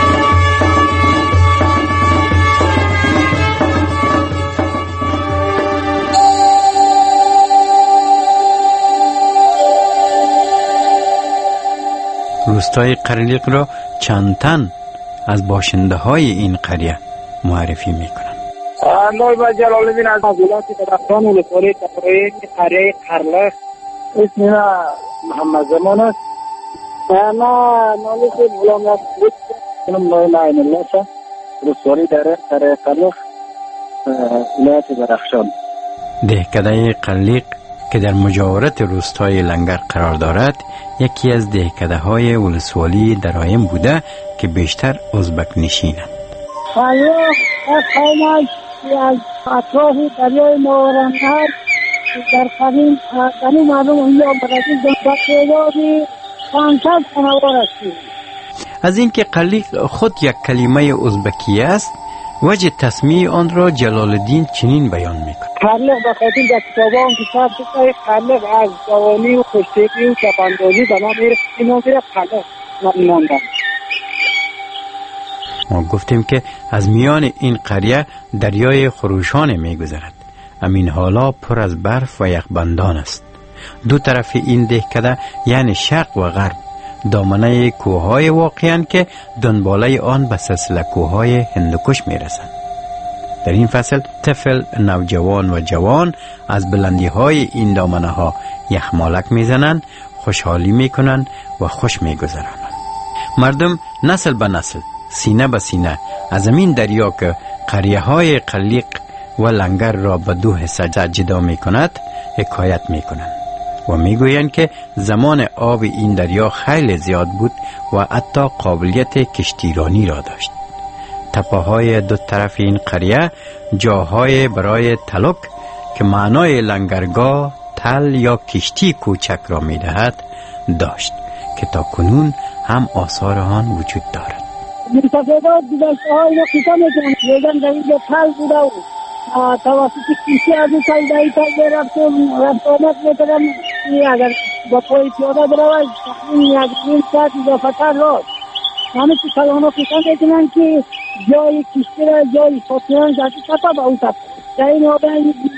روستای قرلیق را چند تن از باشنده های این قریه معرفی می کنند. نایب جلال الدین از ولایت بدخشان ولسوالی تفریح قریه قرلیق. اسم من محمد زمان است. من نامی که غلام نصر کنم نایم عین الله شد. ولسوالی در قریه قرلیق ولایت بدخشان. دهکده قرلیق که در مجاورت روستای لنگر قرار دارد یکی از دهکده های ولسوالی درایم بوده که بیشتر ازبک نشینند. قریق قیمت از اطراف دریای ماورالنهر در قدیم قدیم مردم اینجا برای زنبک پیدادی پانصد خانوار هستید. از اینکه قرلیق خود یک کلمه ازبکی است، وجه تسمیه آن را جلال الدین چنین بیان میکند. قرلیق به خاطر در کتابان که ثبت شده قرلیق از جوانی و کشتگی و چپاندازی به ما میره اینا میره قرلیق ماندن. ما گفتیم که از میان این قریه دریای خروشان میگذرد. همین حالا پر از برف و یخبندان است. دو طرف این دهکده یعنی شرق و غرب دامنه کوههای واقعی که دنباله آن به سلسله کوههای هندوکش می رسند. در این فصل طفل، نوجوان و جوان از بلندی های این دامنه ها یخمالک می زنند، خوشحالی می کنند و خوش می گذرانند. مردم نسل به نسل، سینه به سینه از این دریا که قریه های قلیق و لنگر را به دو حصه جدا می کند حکایت می کنند و می گویند که زمان آب این دریا خیلی زیاد بود و حتی قابلیت کشتیرانی را داشت. تپه‌های دو طرف این قریه جاهای برای تلک که معنای لنگرگاه، تل یا کشتی کوچک را می دهد داشت که تا کنون هم آثار آن وجود دارد. مرتفعات گذشته های را قصه میکنم میگن در اینجا تل بوده و توسط کشتی از این تل در این تل رفت و رفت آمد میکنم اگر با پای پیاده برود تقریبا یک نیم ساعت اضافتر راست. همه که کلانو قصه میکنن که جای کشتی را جای ساختمان زدی تپا به او تپا در این آدم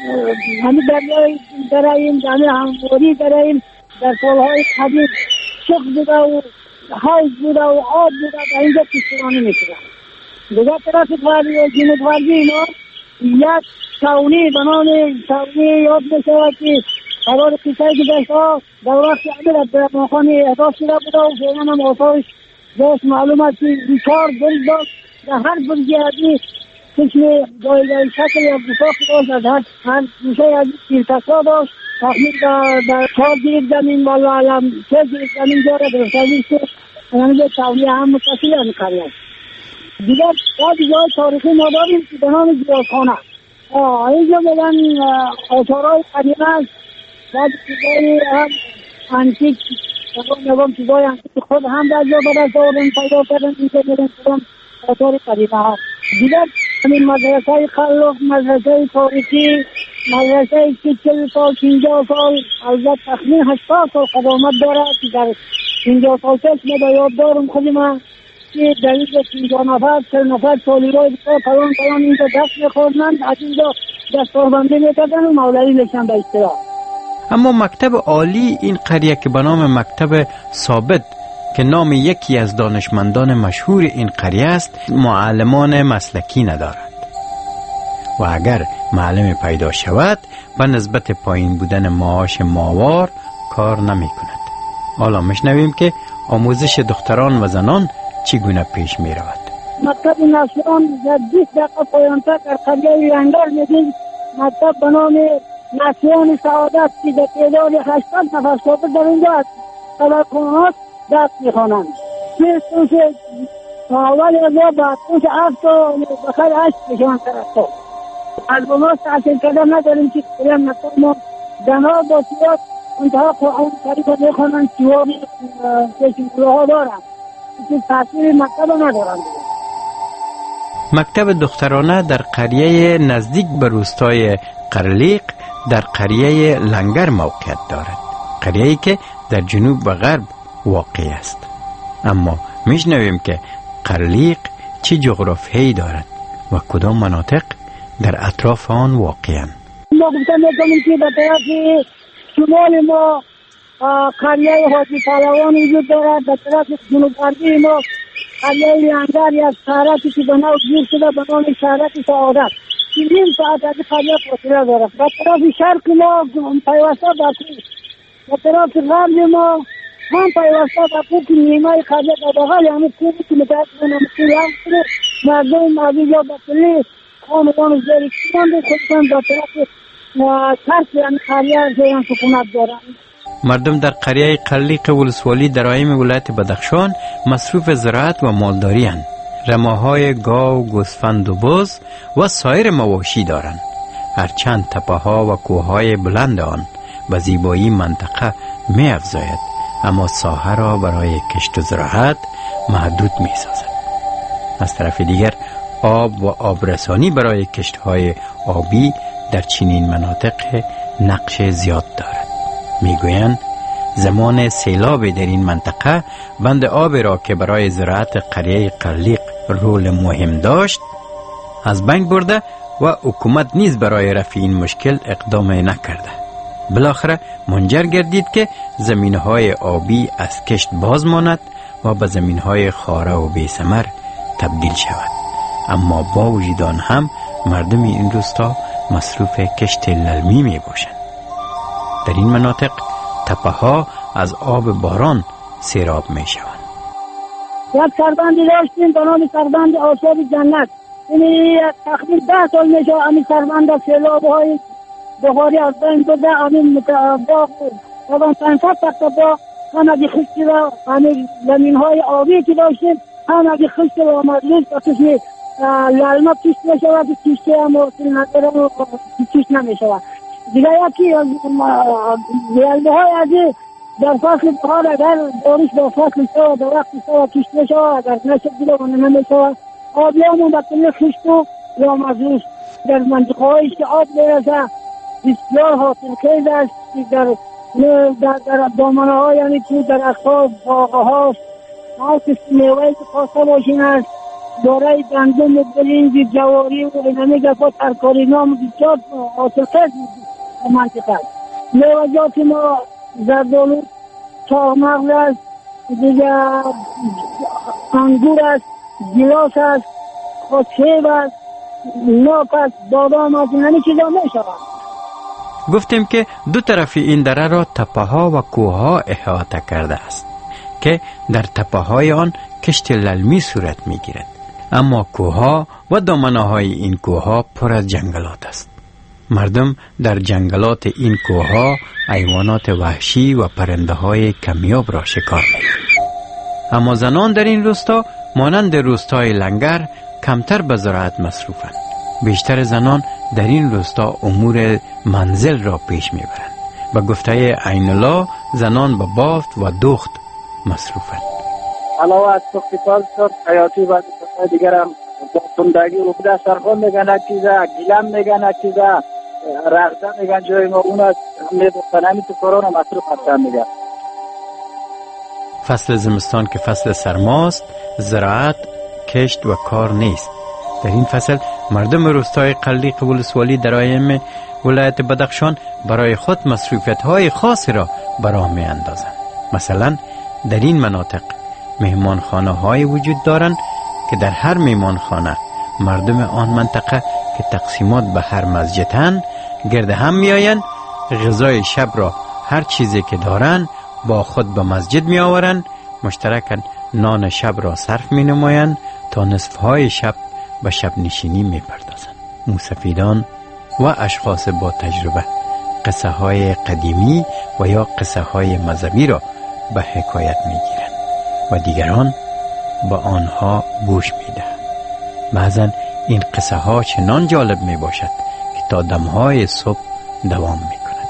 همه دریای درائیم همه همواری درائیم در سالهای قدیم شخ بوده و حیض بوده و آب بوده در اینجا کشتیرانی میکنن. دیگر طرف غربی و جنوب غربی اینا یک ساونی به نام ساونی یاد میشود که قرار قصه گذشته ها در وقت امیر عبدالرحمن احداث شده بوده و فعلا هم آثارش داشت معلوم است که چهار برج داشت. در هر برجی ازی قسم جایگاه شکل یا گفاق داشت. از هر هر گوشه ازی تیرتسا داشت. تقریبا در چهار جریب زمین والا علم سه جریب زمین جا را درستانی شد. همینجا تاویه هم متصل از قریه است. دیگر بعد جای تاریخی ما داریم که به نام گیاهخانه. اینجا بگن آثارهای قدیمه است. بعد چیزای هم انتیک نگم نگم چیزای انتیک خود هم در جا به دست آوردن پیدا کردن اینجا بگن کدام آثار قدیمه ها. دیگر همین مدرسه خلاق، مدرسه تاریخی، مدرسه که چل سال پنجاه سال البته تخمین هشتاد سال قدامت داره که در پنجاه سال پیش ما به یاد دارم خودی من که در اینجا پنجاه نفر چل نفر سالی رای بسا پلان پلان اینجا دست میخوردن از اینجا دستاربندی میکردن و مولوی میشن به اصطلاح. اما مکتب عالی این قریه که به نام مکتب ثابت که نام یکی از دانشمندان مشهور این قریه است معلمان مسلکی ندارد و اگر معلم پیدا شود به نسبت پایین بودن معاش ماوار کار نمی کند. حالا مشنویم که آموزش دختران و زنان چگونه پیش می رود. مکتب ناسیان در بیست دقیقه پایانتر در قریه لنگر میدیم مکتب به نام ناسیان سعادت که در تعداد هشتاد نفر شاگرد در اینجا است. طبقات دست میخوانند که توش اول ازا با توش هفت و بخیر هشت بشوان طرفتا. از بماز تحصیل کردن نداریم که بریم مکتب ما دنها با سیاد انتها قرآن طریقا میخوانند سیوابی کشنگوله ها دارن که تحصیل مکتب ندارن. مکتب دخترانه در قریه نزدیک به روستای قرلیق در قریه لنگر موقعیت دارد. قریه‌ای که در جنوب و غرب واقع است. اما میشنویم که قرلیق چه جغرافیایی دارد و کدام مناطق در اطراف آن واقعند. ما گفتم میکنیم که به طرف شمال ما قریه حاجی پهلوان وجود دارد. به طرف جنوب غربی ما قریه لنگر یک شهرتی که به نام گیر شده به نام شهرت سعادت که نیم ساعت از قریه فاصله دارد. به طرف شرق ما پیوسته باقی، به طرف غرب ما هم پیوسته باقی که نیمه قریه به بغل همه کوبی که متاسفانه مسئول هم کنه مردم مردم یا بطلی خانوان زیری کنند خودشان به طرف ترس یعنی قریه زیان سکونت دارند. مردم در قریه قلیق ولسوالی در آییم ولایت بدخشان مصروف زراعت و مالداری اند. رماهای گاو، گوسفند و بز و سایر مواشی دارند. هرچند تپه ها و کوههای بلند آن به زیبایی منطقه می افزاید اما ساحه را برای کشت و زراعت محدود می سازد. از طرف دیگر آب و آبرسانی برای کشتهای آبی در چنین مناطق نقش زیاد دارد. میگویند زمان سیلاب در این منطقه بند آب را که برای زراعت قریه قرلیق رول مهم داشت از بین برده و حکومت نیز برای رفع این مشکل اقدام نکرده. بالاخره منجر گردید که زمینهای آبی از کشت باز ماند و به زمینهای خاره و بی‌ثمر تبدیل شود. اما با وجود آن هم مردم این روستا مصروف کشت للمی می باشند. در این مناطق تپه ها از آب باران سیراب می شوند. یک سربندی داشتیم به نام سربند آسیاب جنت. این تقریبا ده سال میشه همین سربند سیلاب های بخاری از بین برده. همین باغ تقریبا پانصد تکه باغ همه خشکی و همین زمین های آبی که داشتیم همه خشکی و مجلس و کسی لالما کشت میشه و کشتی هم و سلنگرم و کشت نمیشه. دیگه یکی بیلده های ازی در فصل بخار اگر دارش در فصل سوا در وقت سوا کشت میشه اگر نشد دیگه و نمیشه آبی همون بطنه خشت و یا مجلس در منطقه هایش که آب میرسه بسیار حاصل خیز است. در در در دامنه ها یعنی که در اقصاب باغه هاست هر کسی میوهی که خواسته باشین است دارای گندم و برنج جواری و اینمی گفت ترکاری نام بسیار حاصل خیز منطقه است. میوه‌جات ما زردالو چاقمغز است، دیگه انگور است، گیلاس است، خودسیب است، ناک است، بادام است، اینمی چیزا میشود. گفتیم که دو طرف این دره را تپه ها و کوه ها احاطه کرده است که در تپه های آن کشت للمی صورت می گیرد. اما کوه ها و دامنه های این کوه ها پر از جنگلات است. مردم در جنگلات این کوه ها حیوانات وحشی و پرنده های کمیاب را شکار می کنند. اما زنان در این روستا مانند روستای لنگر کمتر به زراعت مصروفند. بیشتر زنان در این روستا امور منزل را پیش میبرند. به گفته عین الله زنان به بافت و دوخت مصروفند. علاوه از سختی‌کار شد حیاتی و دیگر هم با تندگی رو بوده سرخون میگن اکیزه گیلم میگن اکیزه رغزه میگن جای ما اون از میدوستن همی تو کاران هم مصروف هستن میگن. فصل زمستان که فصل سرماست زراعت کشت و کار نیست. در این فصل مردم روستای قلیق ولسوالی در آیم ولایت بدخشان برای خود مصروفیت‌های خاصی را براه می اندازند. مثلا در این مناطق مهمانخانه‌های وجود دارند که در هر مهمانخانه مردم آن منطقه که تقسیمات به هر مسجدند گرد هم میآیند، غذای شب را هر چیزی که دارند با خود به مسجد می آورند، مشترکاً نان شب را صرف می نمایند تا نصفهای شب به شب نشینی می پردازند. موسفیدان و اشخاص با تجربه قصه های قدیمی و یا قصه های مذهبی را به حکایت می گیرند و دیگران با آنها گوش می دهند. بعضا این قصه ها چنان جالب می باشد که تا دمهای صبح دوام می کند.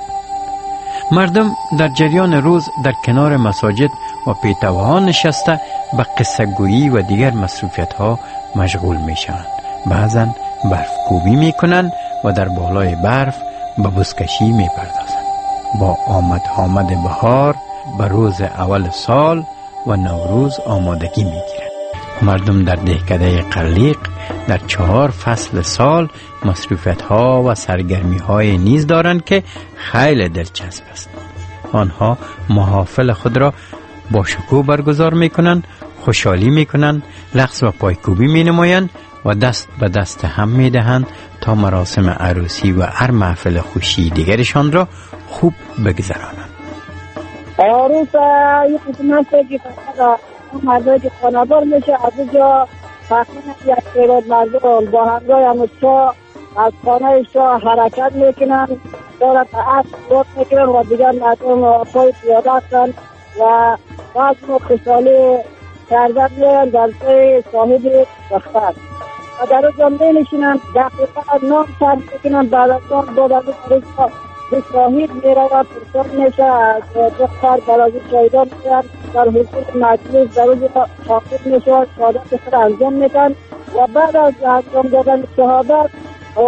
مردم در جریان روز در کنار مساجد و پیتوها نشسته به قصه گویی و دیگر مصروفیت ها مشغول می شوند. بعضا برف کوبی می کنند و در بالای برف به بزکشی می پردازند. با آمد آمد بهار به روز اول سال و نوروز آمادگی می گیرند. مردم در دهکده قلیق در چهار فصل سال مصروفیت ها و سرگرمی های نیز دارند که خیلی دلچسب است. آنها محافل خود را با شکوه برگزار می کنند، خوشحالی می کنند، رقص و پایکوبی می نمایند و دست به دست هم می دهند تا مراسم عروسی و هر محفل خوشی دیگرشان را خوب بگذرانند. عروس یک قسمت که فقط مردای که خانه‌دار میشه از اینجا تقریبا یک تعداد مردم با همراه همسا از خانه شاه حرکت میکنن، دارد عصر وقت میکنن و دیگر مردم پای پیاده هستند و بعض ما خوشحالی کردن میرن در پای صاحب دختر و در او جمعه نشینن دقیقا نام سر میکنن. بعد از نام دو در به صاحب میره و پرسان میشه از دختر برازی شایدان میرن در حضور مجلس در روز خاطب میشه شهادت سر انجام میکن و بعد از انجام دادن شهادت و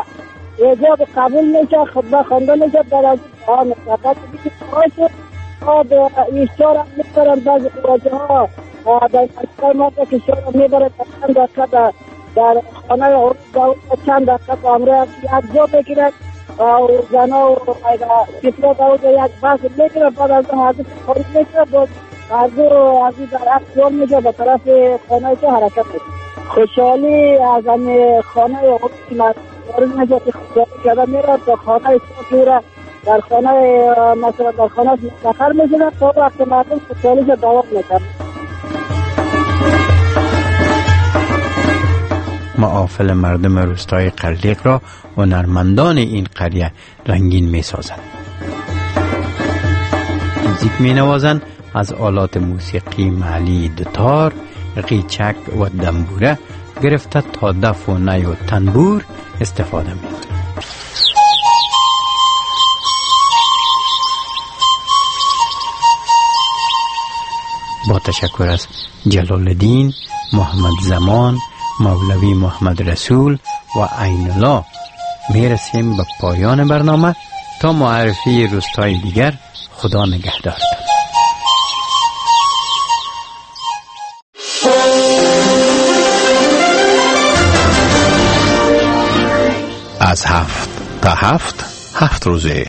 اجاب قبول میشه خطبه خونده میشه در از آن نفت دیگه باشه آب ایشار هم میبرن بعضی خواجه ها در منطقه ما که شهر میبرن چند دقیقه در خانه عروس چند دقیقه با امره یک جا بگیرن و زنا و کسرت او یک بحث میکنه، بعد از اون حادثه خارج میکنه، باز از او از این در اکتوار میشه به طرف خانه که حرکت میکنه. خوشحالی از این خانه او که مارز میشه که خوشحالی کده میره تا خانه که را در خانه مثلا در خانه مستقر میشه تا وقت مردم خوشحالیش دوام میکنه. معافل مردم روستای قرلیق را هنرمندان این قریه رنگین می سازند. موزیک می نوازند، از آلات موسیقی محلی دوتار، قیچک و دنبوره گرفته تا دف و نی و تنبور استفاده می کنند. با تشکر از جلال الدین، محمد زمان، مولوی محمد رسول و عین الله می رسیم به پایان برنامه. تا معرفی روستای دیگر، خدا نگهدارتان. از هفت تا هفت هفت روزه